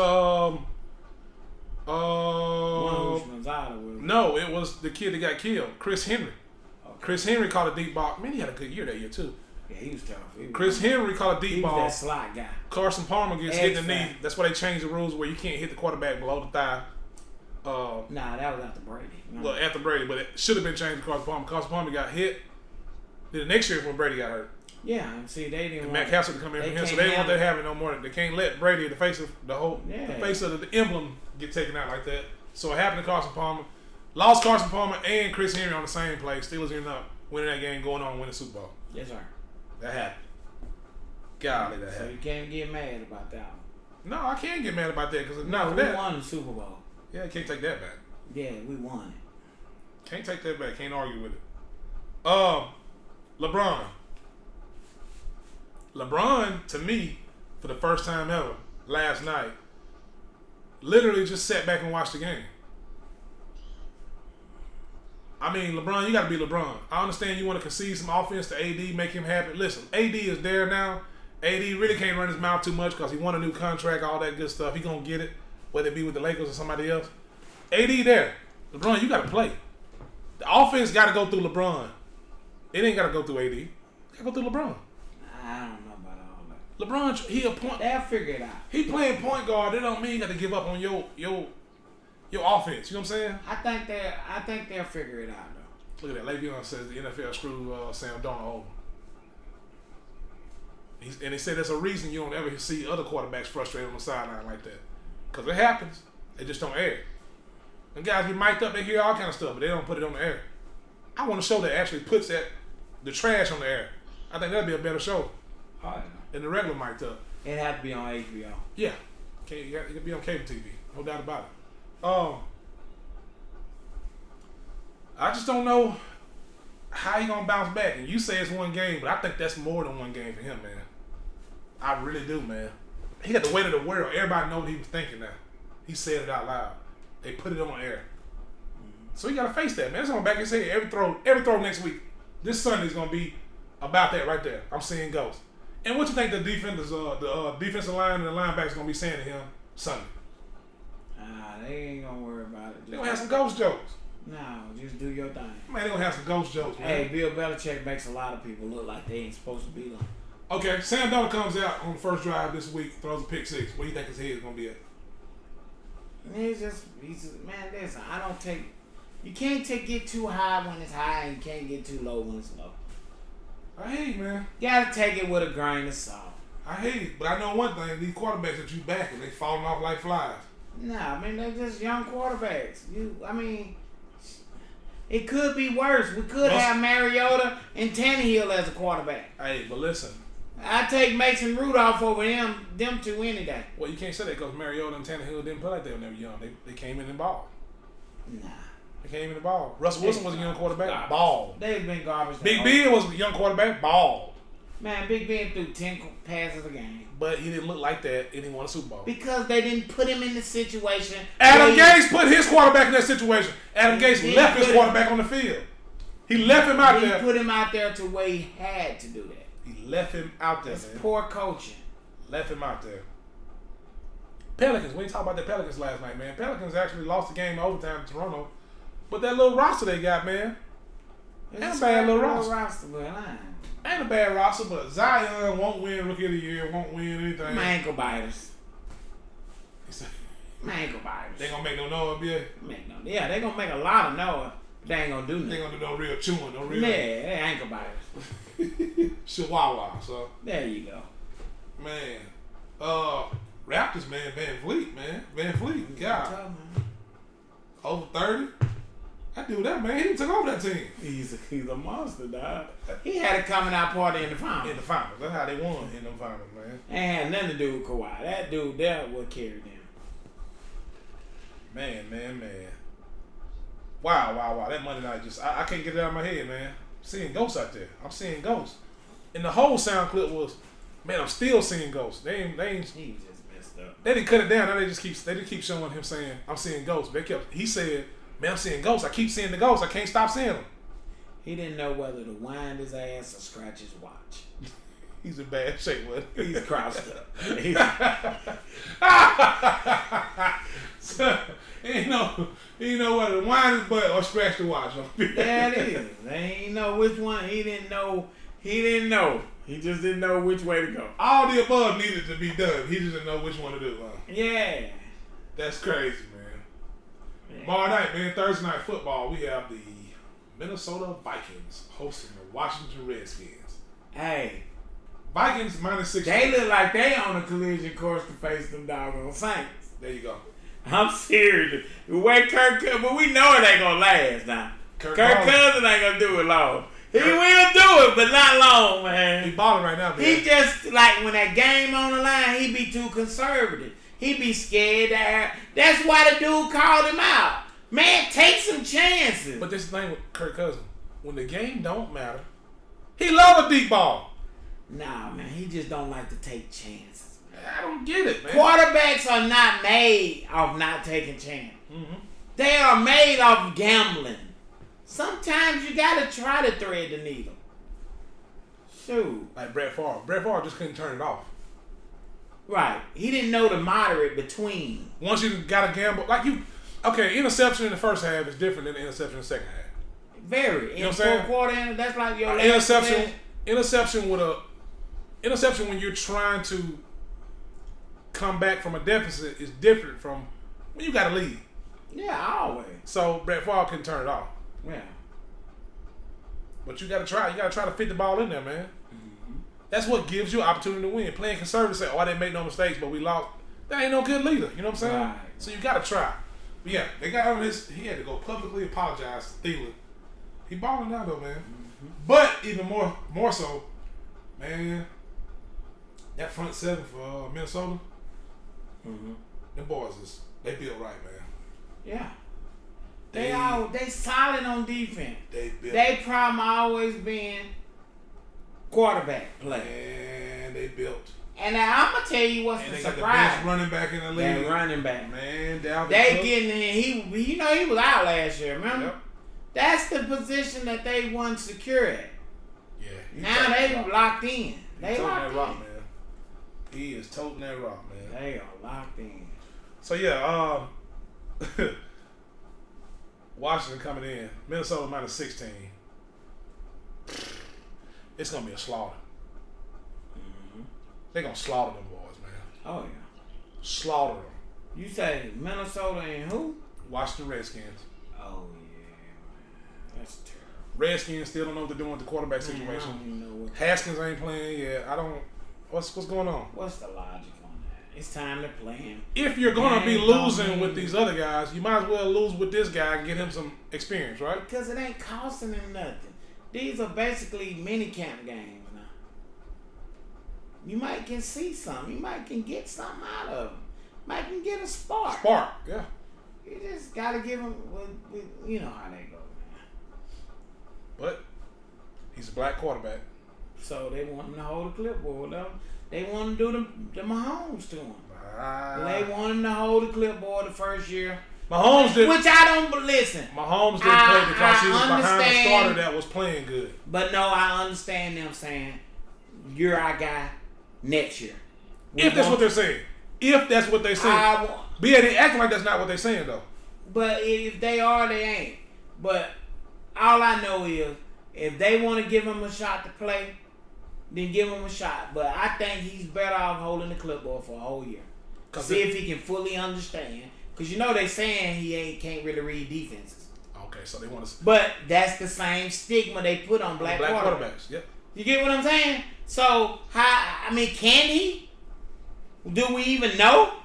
no, it was the kid that got killed, Chris Henry. Okay. Chris Henry caught a deep ball. Man, he had a good year that year too. Yeah, he was tough. Chris Henry caught a deep ball. He was that slot guy. Carson Palmer gets hit in the knee. That's why they changed the rules where you can't hit the quarterback below the thigh. Nah, that was after Brady. Well, after Brady, but it should have been changed to Carson Palmer. Carson Palmer got hit. Then the next year when Brady got hurt. Yeah, and see, they didn't. Matt Castle to come in from him, so they didn't want that happen no more. They can't let Brady, the face of the face of the emblem, get taken out like that. So it happened to Carson Palmer. Lost Carson Palmer and Chris Henry on the same play. Steelers ended up winning that game, going on and winning the Super Bowl. Yes, sir. That happened. Golly, that happened. So you can't get mad about that one. No, I can't get mad about that because not we won the Super Bowl. Yeah, can't take that back. Yeah, we won it. Can't take that back. Can't argue with it. LeBron, to me, for the first time ever, last night, literally just sat back and watched the game. I mean, LeBron, you got to be LeBron. I understand you want to concede some offense to AD, make him happy. Listen, AD is there now. AD really can't run his mouth too much because he won a new contract, all that good stuff. He going to get it, whether it be with the Lakers or somebody else. AD there. LeBron, you got to play. The offense got to go through LeBron. It ain't got to go through AD. It got to go through LeBron. I don't know about all that. LeBron, he a point. They'll figure it out. He playing point guard. That don't mean you got to give up on your offense. You know what I'm saying? I think they'll figure it out though. Look at that. Le'Veon says the NFL screwed Sam Darnold over. And they said there's a reason you don't ever see other quarterbacks frustrated on the sideline like that. Because it happens. They just don't air. And guys be mic'd up, they hear all kind of stuff, but they don't put it on the air. I want a show that actually puts the trash on the air. I think that'd be a better show. Oh, yeah. and the regular mic'd up. It had to be on HBO. Yeah, it could be on cable TV, no doubt about it. I just don't know how he gonna bounce back. And you say it's one game, but I think that's more than one game for him, man. I really do, man. He got the weight of the world. Everybody know what he was thinking now. He said it out loud. They put it on air. So he got to face that, man. It's on the back of his head. Every throw next week. This Sunday's going to be about that right there. I'm seeing ghosts. And what you think the defenders, the defensive line and the linebackers going to be saying to him Sunday? They ain't going to worry about it. They going to have some ghost jokes. No, just do your thing. Man, they going to have some ghost jokes, man. Hey, Bill Belichick makes a lot of people look like they ain't supposed to be like. Okay, Sam Darnold comes out on the first drive this week, throws a pick six. Where do you think his head is going to be at? He's just, man, listen, you can't get too high when it's high and you can't get too low when it's low. I hear you, man. You gotta take it with a grain of salt. I hear you, but I know one thing, these quarterbacks that you backing, they falling off like flies. Nah, I mean, they're just young quarterbacks. It could be worse. We could have Mariota and Tannehill as a quarterback. Hey, but listen. I take Mason Rudolph over them two any day. Well, you can't say that because Mariota and Tannehill didn't play like that when they were young. They came in and balled. Nah. They came in and balled. Russell Wilson was a young quarterback. Balled. They've been garbage. Big Ben was a young quarterback. Balled. Man, Big Ben threw 10 passes a game. But he didn't look like that and he won a Super Bowl. Because they didn't put him in the situation. Adam Gase put his quarterback in that situation. Adam Gase left his quarterback on the field. He left him out there. He put him out there to where he had to do that. He left him out there, That's man. Poor coaching. Left him out there. Pelicans. We talked about the Pelicans last night, man. Pelicans actually lost the game in overtime to Toronto. But that little roster they got, man. Ain't a bad little roster. Ain't a bad roster, but Zion won't win Rookie of the Year, won't win anything. My ankle biters. My ankle biters. They gonna make no noise, Yeah, they gonna make a lot of noise. They ain't gonna do nothing. They gonna do no real chewing, no real. Yeah, they ankle biters. Chihuahua, so. There you go. Man. Raptors, man, Van Vliet, man. Van Vliet, God. Over 30. That dude, that man, he took over that team. He's a monster, dog. He had a coming out party in the finals. In the finals. That's how they won in the finals, man. Ain't had nothing to do with Kawhi. That dude there would carry them. Man. Wow. That Monday night I can't get it out of my head, man. I'm seeing ghosts out there. I'm seeing ghosts. And the whole sound clip was, man, I'm still seeing ghosts. They ain't He just messed up. They didn't cut it down. Now they just keep showing him saying, I'm seeing ghosts. He said, man, I'm seeing ghosts. I keep seeing the ghosts. I can't stop seeing them. He didn't know whether to wind his ass or scratch his watch. He's in bad shape, with it. He's crouched up. So, he know whether to wind his butt or scratch the watch. Yeah, it is. They ain't know which one. He didn't know. He just didn't know which way to go. All the above needed to be done. He just didn't know which one to do. Yeah. That's crazy, man. Yeah. Tomorrow night, man, Thursday night football, we have the Minnesota Vikings hosting the Washington Redskins. Hey. Vikings -6. They look like they on a collision course to face them doggone Saints. There you go. I'm serious. The way but we know it ain't gonna last now. Kirk Cousins ain't gonna do it long. He will do it, but not long, man. He balling right now, man. He just, like, when that game on the line, he be too conservative. He be scared to have. That's why the dude called him out. Man, take some chances. But this is the thing with Kirk Cousins. When the game don't matter, he love a deep ball. Nah, man, he just don't like to take chances. I don't get it, man. Quarterbacks are not made of not taking chances. Mm-hmm. They are made of gambling. Sometimes you gotta try to thread the needle. Shoot. Like Brett Favre. Brett Favre just couldn't turn it off. Right. He didn't know the moderate between. Once you got to gamble, interception in the first half is different than the interception in the second half. Very. You know what I'm saying? Quarter, that's like your last interception when you're trying to come back from a deficit is different from when you got a lead. Yeah, always. So Brett Favre couldn't turn it off. Yeah. But you gotta try. You gotta try to fit the ball in there, man. Mm-hmm. That's what gives you an opportunity to win. Playing conservative, say, I didn't make no mistakes, but we lost. That ain't no good leader. You know what I'm saying? Right. So you gotta try. But yeah, they got on this. He had to go publicly apologize to Thielen. He balling now though, man. Mm-hmm. But even more so, man. That front seven for Minnesota, Mm-hmm. them boys they built right, man. Yeah. They solid on defense. They built. They problem always been quarterback play. Man, they built. And I'm gonna tell you what's And the they got the surprise. best running back in the league. That running back. Man, Dalvin They Cook. getting in. He was out last year. Remember? Yep. That's the position that they won secure at. Yeah. he Now toting they that rock. locked in. He They toting locked that in. rock, man. He is toting that rock, man. They are locked in. So yeah, Washington coming in. Minnesota minus 16. It's gonna be a slaughter. Mm-hmm. They're gonna slaughter them boys, man. Oh yeah. Slaughter them. You say Minnesota and who? Washington Redskins. Oh yeah, man. That's terrible. Redskins still don't know what they're doing with the quarterback Man, I situation. don't even know what. Haskins ain't playing yet. I don't. What's going on? What's the logic on that? It's time to play him. If you're gonna be Man, losing don't with mean- these other guys, you might as well lose with this guy and get him some experience, right? Because it ain't costing him nothing. These are basically mini camp games now. You might can see something. You might can get something out of them. Might can get a spark. Spark, yeah. You just gotta give him. You know how they go, man. But he's a black quarterback. So they want him to hold the clipboard. Though. They want to do the Mahomes to him. They want him to hold the clipboard the first year. Mahomes did. Which I don't listen. Mahomes didn't play because he was I behind a understand. starter that was playing good. But no, I understand them saying, you're our guy next year. If that's what they're saying. If that's what they're saying. They acting like that's not what they're saying, though. But if they are, they ain't. But all I know is, if they want to give him a shot to play, then give him a shot. But I think he's better off holding the clipboard for a whole year. See if he can fully understand. Because you know they saying he can't really read defenses. Okay, so they want to. But that's the same stigma they put on black quarterbacks. Yep. You get what I'm saying? So, can he? Do we even know?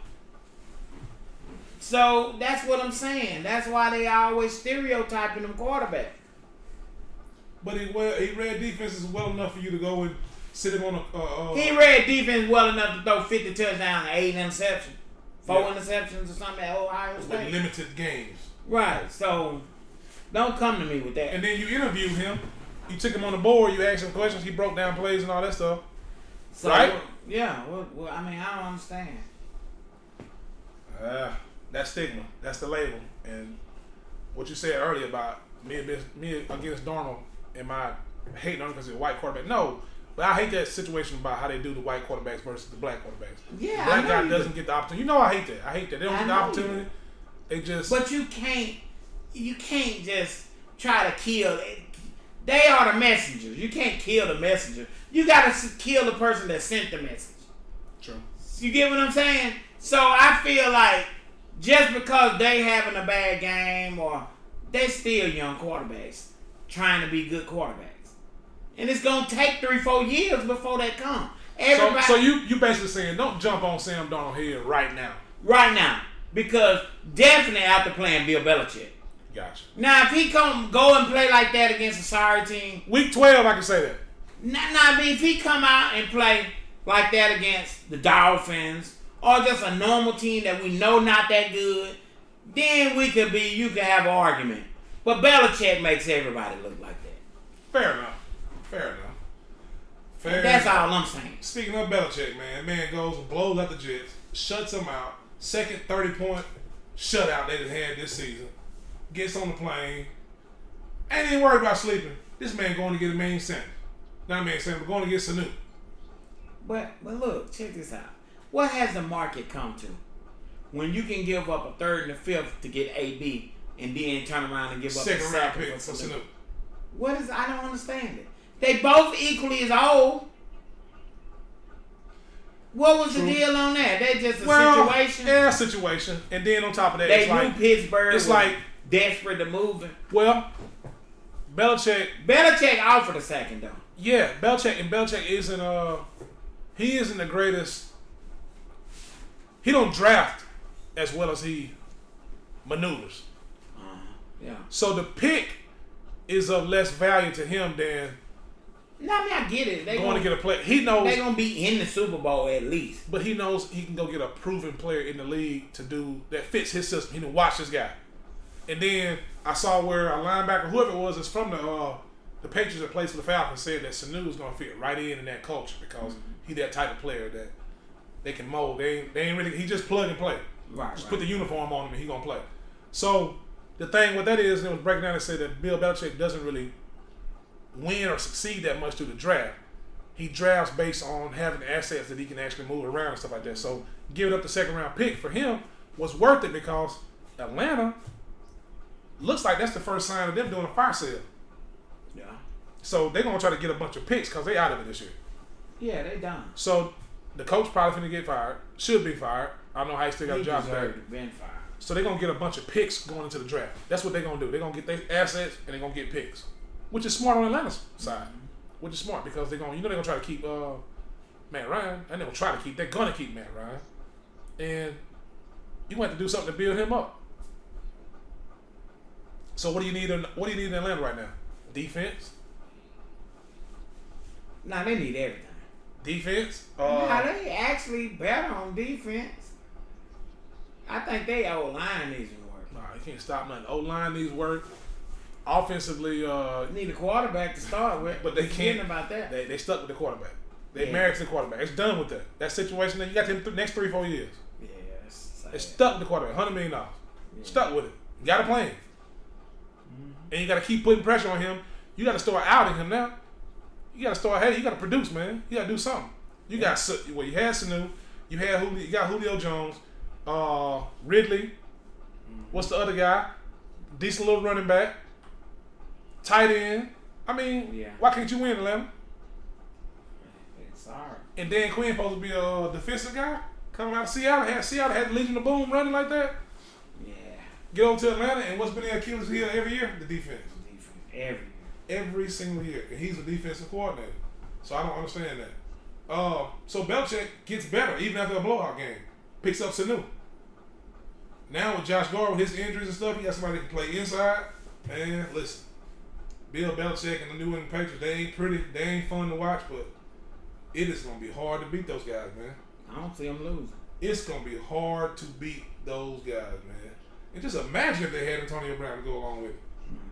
So, that's what I'm saying. That's why they always stereotyping them quarterbacks. But he read defenses well enough for you to go and sit him on a. He read defense well enough to throw 50 touchdowns and 8 interceptions. 4 interceptions or something at Ohio State. With limited games. Right. So, don't come to me with that. And then you interviewed him. You took him on the board. You asked him questions. He broke down plays and all that stuff. So, right? Yeah. Well, I mean, I don't understand. That's stigma. That's the label. And what you said earlier about me against Darnold and my hating on him because he's a white quarterback. No. But I hate that situation about how they do the white quarterbacks versus the black quarterbacks. Yeah, the black guy doesn't get the opportunity. You know I hate that. I hate that. They don't get the opportunity. They just. But you can't just try to kill it. They are the messengers. You can't kill the messenger. You got to kill the person that sent the message. True. You get what I'm saying? So I feel like just because they having a bad game or they still young quarterbacks trying to be good quarterbacks. And it's going to take 3-4 years before they come. So you basically saying don't jump on Sam Darnold here right now. Right now. Because definitely after playing Bill Belichick. Gotcha. Now, if he go and play like that against a sorry team. Week 12, I can say that. But if he come out and play like that against the Dolphins or just a normal team that we know not that good, then you can have an argument. But Belichick makes everybody look like that. Fair enough. That's all I'm saying. Speaking of Belichick, man goes and blows out the Jets, shuts them out. Second 30-point shutout they just had this season. Gets on the plane. Ain't even worried about sleeping. This man going to get a main center. Not a main center, but going to get Sanu. But look, check this out. What has the market come to? When you can give up a third and a fifth to get AB and then turn around and give up a second round second pick for for Sanu. Sanu. I don't understand it. They both equally as old. What was the deal on that? They just situation? Yeah, situation. And then on top of that, they it's knew like Pittsburgh it's was like desperate to move him. Well, Belichick offered a second though. Yeah, Belichick isn't he isn't the greatest. He don't draft as well as he maneuvers. Yeah. So the pick is of less value to him than No, I mean I get it. They going to get a player. He knows they're gonna be in the Super Bowl at least. But he knows he can go get a proven player in the league to do that fits his system. He can watch this guy. And then I saw where a linebacker, whoever it was, is from the Patriots that plays for the Falcons, said that Sanu is gonna fit right in that culture because he that type of player that they can mold. They ain't really. He just plug and play. Right. Just put the uniform on him and he gonna play. So the thing with that is, it was breaking down and said that Bill Belichick doesn't really win or succeed that much through the draft. He drafts based on having assets that he can actually move around and stuff like that. So giving up the second round pick for him was worth it because Atlanta looks like that's the first sign of them doing a fire sale. Yeah. So they're gonna try to get a bunch of picks because they out of it this year. Yeah, they done. So the coach probably finna get fired. Should be fired. I don't know how he still got a job He there. deserved to been fired. So they're gonna get a bunch of picks going into the draft. That's what they're gonna do. They're gonna get their assets and they're gonna get picks, which is smart on Atlanta's side. Which is smart because they're gonna try to keep Matt Ryan. And they're gonna try to keep. They're gonna keep Matt Ryan, and you want to do something to build him up. So what do you need? What do you need in Atlanta right now? Defense. Nah, they need everything. Defense. Nah, they actually better on defense. I think they O-line needs to work. Nah, you can't stop nothing. O-line needs work. Offensively, need a quarterback to start with. but they can't. About that. They stuck with the quarterback. They married to the quarterback. It's done with that. That situation. You got them next 3-4 years. Yeah, They stuck with the quarterback. $100 million. Yeah. Stuck with it. You got to play him. And you got to keep putting pressure on him. You got to start outing him now. You got to start. Hey, you got to produce, man. You got to do something. You got you had Sanu. You had Julio. You got Julio Jones, Ridley. What's the other guy? Decent little running back. Tight end. I mean, why can't you win, Atlanta? Sorry. And Dan Quinn supposed to be a defensive guy coming out of Seattle. Seattle had the Legion of Boom running like that. Yeah. Get over to Atlanta, and what's been the Achilles heel every year? The defense. Every single year. And he's a defensive coordinator. So I don't understand that. So Belichick gets better even after a blowout game. Picks up Sanu. Now with Josh Gordon, with his injuries and stuff, he got somebody that can play inside. And listen, Bill Belichick and the New England Patriots, they ain't pretty, they ain't fun to watch, but it is going to be hard to beat those guys, man. I don't see them losing. It's going to be hard to beat those guys, man. And just imagine if they had Antonio Brown to go along with it.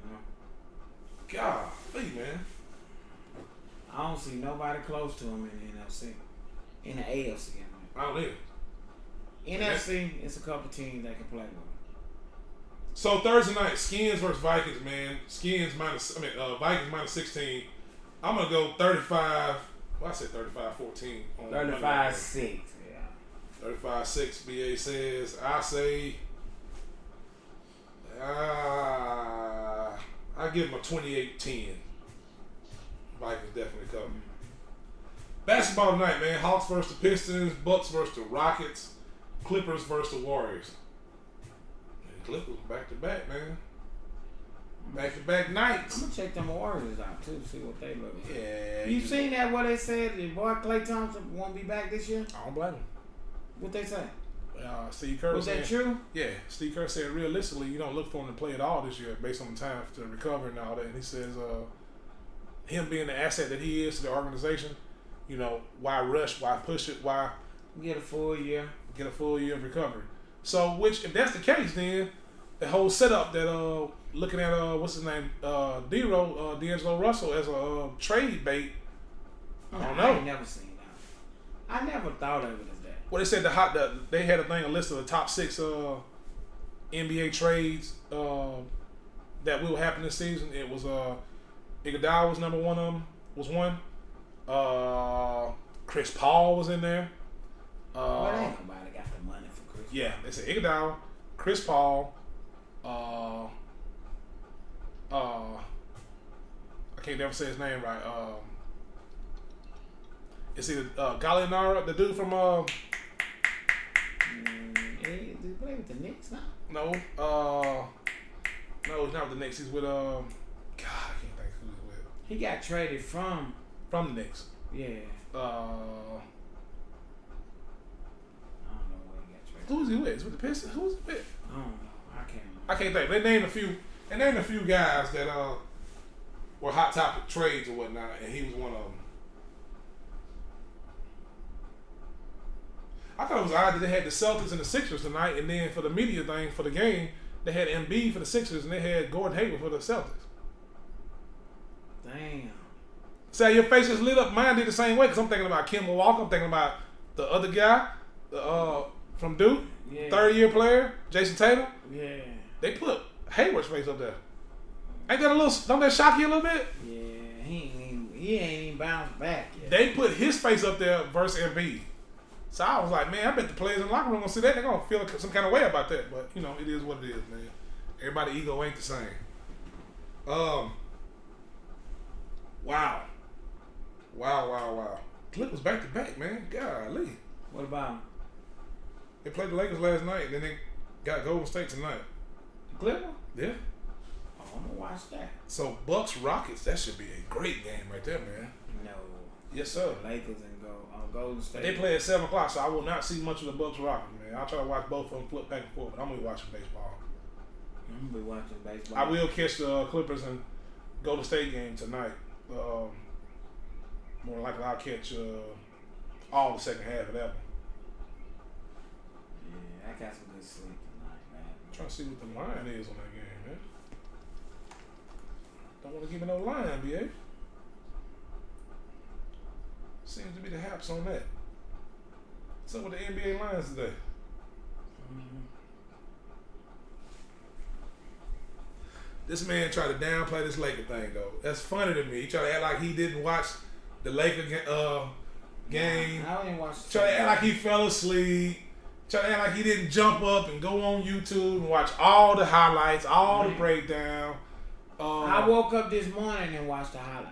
God, man. I don't see nobody close to him in the NFC. In the AFC, I don't either. NFC, it's a couple teams that can play with him. So Thursday night, Skins versus Vikings, man. Vikings minus 16. I'm going to go 35. Well, I said 35-14. 35-6, yeah. 35-6, BA says. I say, I give them a 28-10. Vikings definitely cover. Basketball tonight, man. Hawks versus the Pistons, Bucks versus the Rockets, Clippers versus the Warriors. And Clippers back to back, man. Back to back nights. I'm gonna check them Warriors out too, see what they look like. Yeah. You seen that? What they said? The boy Klay Thompson won't be back this year. I don't blame him. What they say? Steve Kerr was that true? Yeah, Steve Kerr said realistically, you don't look for him to play at all this year based on the time to recover and all that. And he says, him being the asset that he is to the organization, you know, why rush? Why push it? Why get a full year? Get a full year of recovery. So, which if that's the case, then the whole setup that looking at what's his name, D'Angelo Russell as a trade bait. I don't know. I ain't never seen that. I never thought of it as that. Well, they said they had a list of the top 6 NBA trades that will happen this season. It was Iguodala was number one of them. Was one. Chris Paul was in there. But ain't nobody got the money for Chris. Yeah, they said Iguodala, Chris Paul. I can't never say his name right. It's either Gallinari, the dude from Did he play with the Knicks now? No, he's not with the Knicks. He's with God, I can't think who he's with. He got traded from the Knicks. Yeah. I don't know where he got traded. Who's he with? He's with the Pistons. Who's he with? I don't know. I can't remember. I can't think. They named a few. They named a few guys that or Hot Topic trades or whatnot, and he was one of them. I thought it was odd that they had the Celtics and the Sixers tonight, and then for the media thing for the game, they had Embiid for the Sixers and they had Gordon Hayward for the Celtics. Damn. Say your face is lit up. Mine did the same way because I'm thinking about Kemba Walker. I'm thinking about the other guy, from Duke, third-year player, Jason Tatum. Yeah. They put Hayward's face up there. Ain't that a little? Don't that shock you a little bit? Yeah, he ain't even bounced back yet. They put his face up there versus Embiid. So I was like, man, I bet the players in the locker room gonna see that. They're gonna feel some kind of way about that. But you know, it is what it is, man. Everybody's ego ain't the same. Wow. Clippers back to back, man. Golly. What about him? They played the Lakers last night, and then they got Golden State tonight. The Clippers? Yeah. Oh, I'm gonna watch that. So Bucks Rockets, that should be a great game right there, man. No. Yes, sir. Lakers and Golden State. They play at 7 o'clock, so I will not see much of the Bucks Rockets, man. I'll try to watch both of them flip back and forth, but I'm gonna be watching baseball. I'm gonna be watching baseball. I will catch the Clippers and Golden State game tonight. More likely I'll catch all the second half of that one. Yeah, I got some good sleep tonight, man. I'm trying to see what the line is on that game, man. Don't want to give me no line, BA. Seems to be the haps on that. What's up with the NBA lines today? Mm-hmm. This man tried to downplay this Laker thing, though. That's funny to me. He tried to act like he didn't watch the Laker game. I didn't watch. Tried to act like he fell asleep. Tried to act like he didn't jump up and go on YouTube and watch all the highlights, all the breakdown. I woke up this morning and watched the highlights.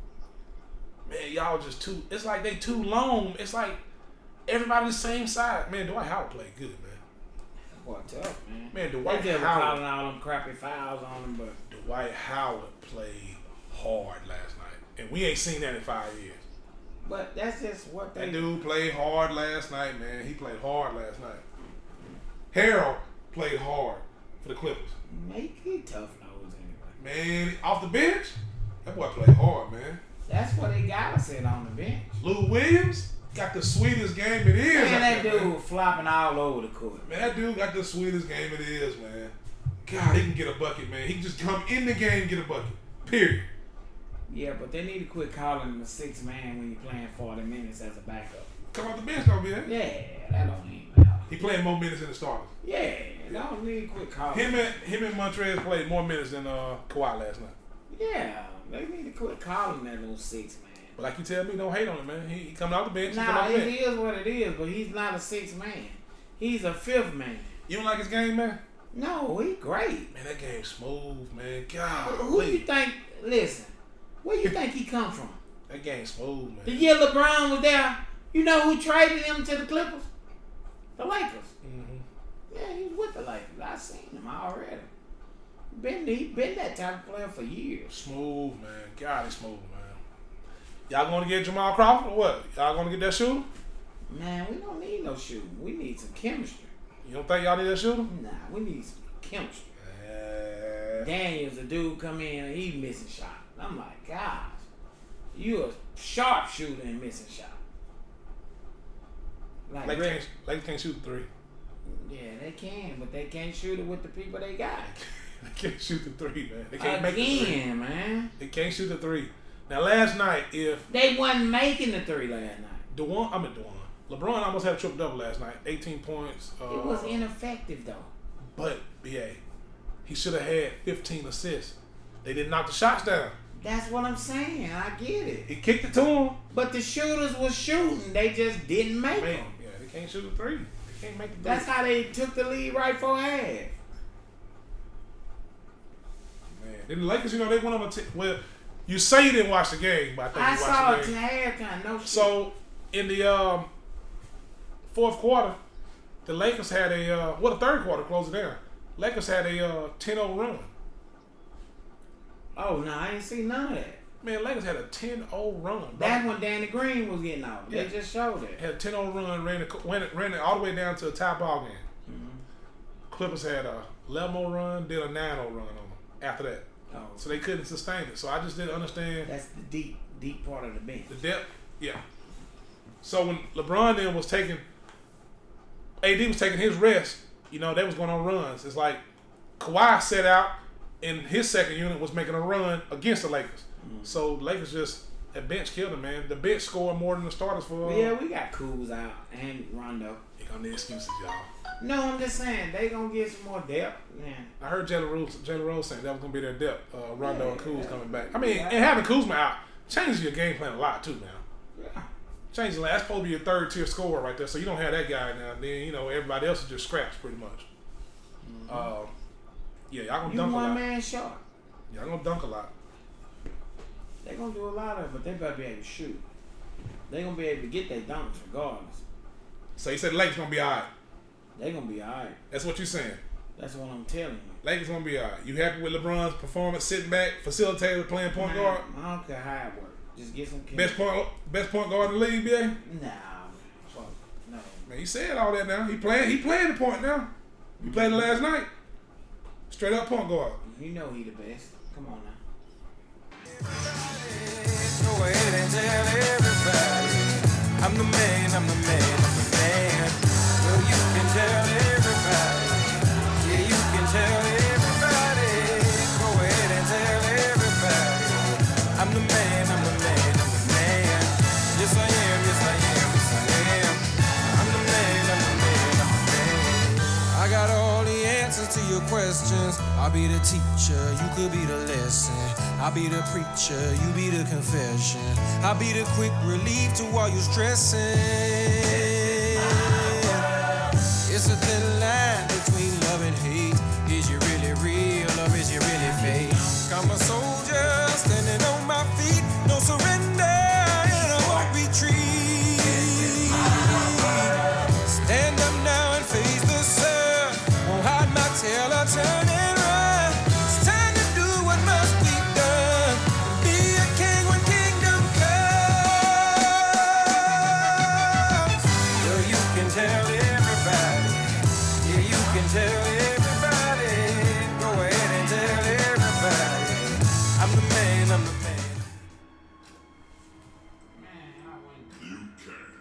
Man, y'all just too. It's like they too long. It's like everybody the same side. Man, Dwight Howard played good, man. What tough, man. Man, Dwight They Howard. calling all them crappy fouls on him, but Dwight Howard played hard last night, and we ain't seen that in 5 years. But that's just what they. That dude played hard last night, man. He played hard last night. Harold played hard for the Clippers. Make it tough nose anyway. Man, off the bench, that boy played hard, man. That's what they gotta sit on the bench. Lou Williams got the sweetest game it is. Man, that there, dude flopping all over the court. Man, that dude got the sweetest game it is, man. God, he can get a bucket, man. He can just come in the game and get a bucket. Period. Yeah, but they need to quit calling him a 6 man when you're playing 40 minutes as a backup. Come off the bench, don't be that. Yeah, that don't even matter. He playing more minutes than the starters. Yeah, they don't need to quit calling Him and Montrez played more minutes than Kawhi last night. Yeah, they need to quit calling that little 6 man. But like you tell me, don't hate on him, man. He coming off the bench. Nah, it is what it is, but he's not a 6 man. He's a 5th man. You don't like his game, man? No, he great. Man, that game's smooth, man. God. Who you think, listen, where you think he come from? That game's smooth, man. The year LeBron was there, you know who traded him to the Clippers? The Lakers. Mm-hmm. Yeah, he was with the Lakers. I seen him already. He been that type of player for years. Smooth, man. God, he's smooth, man. Y'all going to get Jamal Crawford or what? Y'all going to get that shooter? Man, we don't need no shooting. We need some chemistry. You don't think y'all need that shooter? Nah, we need some chemistry. Daniels, the dude come in and he missing shot. I'm like, gosh, you a sharp shooter and missing shot. Like Lakers can't shoot the 3. Yeah, they can, but they can't shoot it with the people they got. They can't shoot the 3, man. They can't make the 3. Again, man. They can't shoot the 3. Now, last night, if They wasn't making the 3 last night. DeJuan, LeBron almost had a triple-double last night. 18 points. It was ineffective, though. But, BA, he should have had 15 assists. They didn't knock the shots down. That's what I'm saying. I get it. He kicked it to him. But the shooters was shooting. They just didn't make Man, them. yeah, they can't shoot the 3. They can't make the 3. That's how they took the lead right for half. Man, then the Lakers, they went on well, you say you didn't watch the game, but I think you saw watched it the to game. halftime. No shit. So, in the fourth quarter, the Lakers had the third quarter closed it down. Lakers had a 10-0 run. Oh, no, I ain't seen none of that. Man, Lakers had a 10-0 run. Bro. That's when Danny Green was getting out. Yeah. They just showed it. Had a 10-0 run, ran it all the way down to a tie ball game. Mm-hmm. Clippers had a 11-0 run, did a 9-0 run on them after that. Oh, So they couldn't sustain it. So I just didn't understand that's the deep part of the bench. the depth. Yeah. So when LeBron then was taking, AD was taking his rest, they was going on runs. It's like Kawhi set out and his second unit was making a run against the Lakers. So the Lakers just, that bench killed them, man. The bench scored more than the starters for. Yeah, we got Kuz out and Rondo. You gonna need excuses, y'all. No, I'm just saying they gonna get some more depth, man. I heard Jalen Rose saying that was gonna be their depth. Rondo and Kuz coming back. I mean, Yeah. and having Kuzma out changes your game plan a lot too, man. Yeah. Changes, that's supposed to be your third tier scorer right there. So you don't have that guy now. Then everybody else is just scraps pretty much. Yeah, y'all gonna You dunk a one lot. man short. Y'all gonna dunk a lot. They gonna do a lot of it, but they better be able to shoot. They gonna be able to get their dunks regardless. So you said the Lakers gonna be alright. They gonna be alright. That's what you're saying. That's what I'm telling you. Lakers gonna be alright. You happy with LeBron's performance, sitting back, facilitator, playing point guard? I don't care how it works. Just get some kids. Best point guard in the league, BA? Nah, fuck no. Man, he said all that now. He playing the point now. He played it last night. Straight up point guard. You know he the best. Come on now. Go ahead and tell everybody I'm the man, I'm the man, I'm the man. Well, you can tell everybody. Yeah, you can tell everybody. Go ahead and tell everybody I'm the man, I'm the man, I'm the man. Yes, I am, yes, I am, yes, I am. I'm the man, I'm the man, I'm the man. I got all the answers to your questions. I'll be the teacher, you could be the lesson. I'll be the preacher, you be the confession. I'll be the quick relief to all your stressing. It's a thin line between love and hate. Is you really real or is you really fake? I'm a soldier standing on my feet. No surrender and I won't retreat. Stand up now and face the sun. Won't hide my tail or turn and run. It's time to do what must be done. Be a king when kingdom comes. Well, you can tell everybody. Yeah, you can tell everybody. Go ahead and tell everybody. I'm the man, I'm the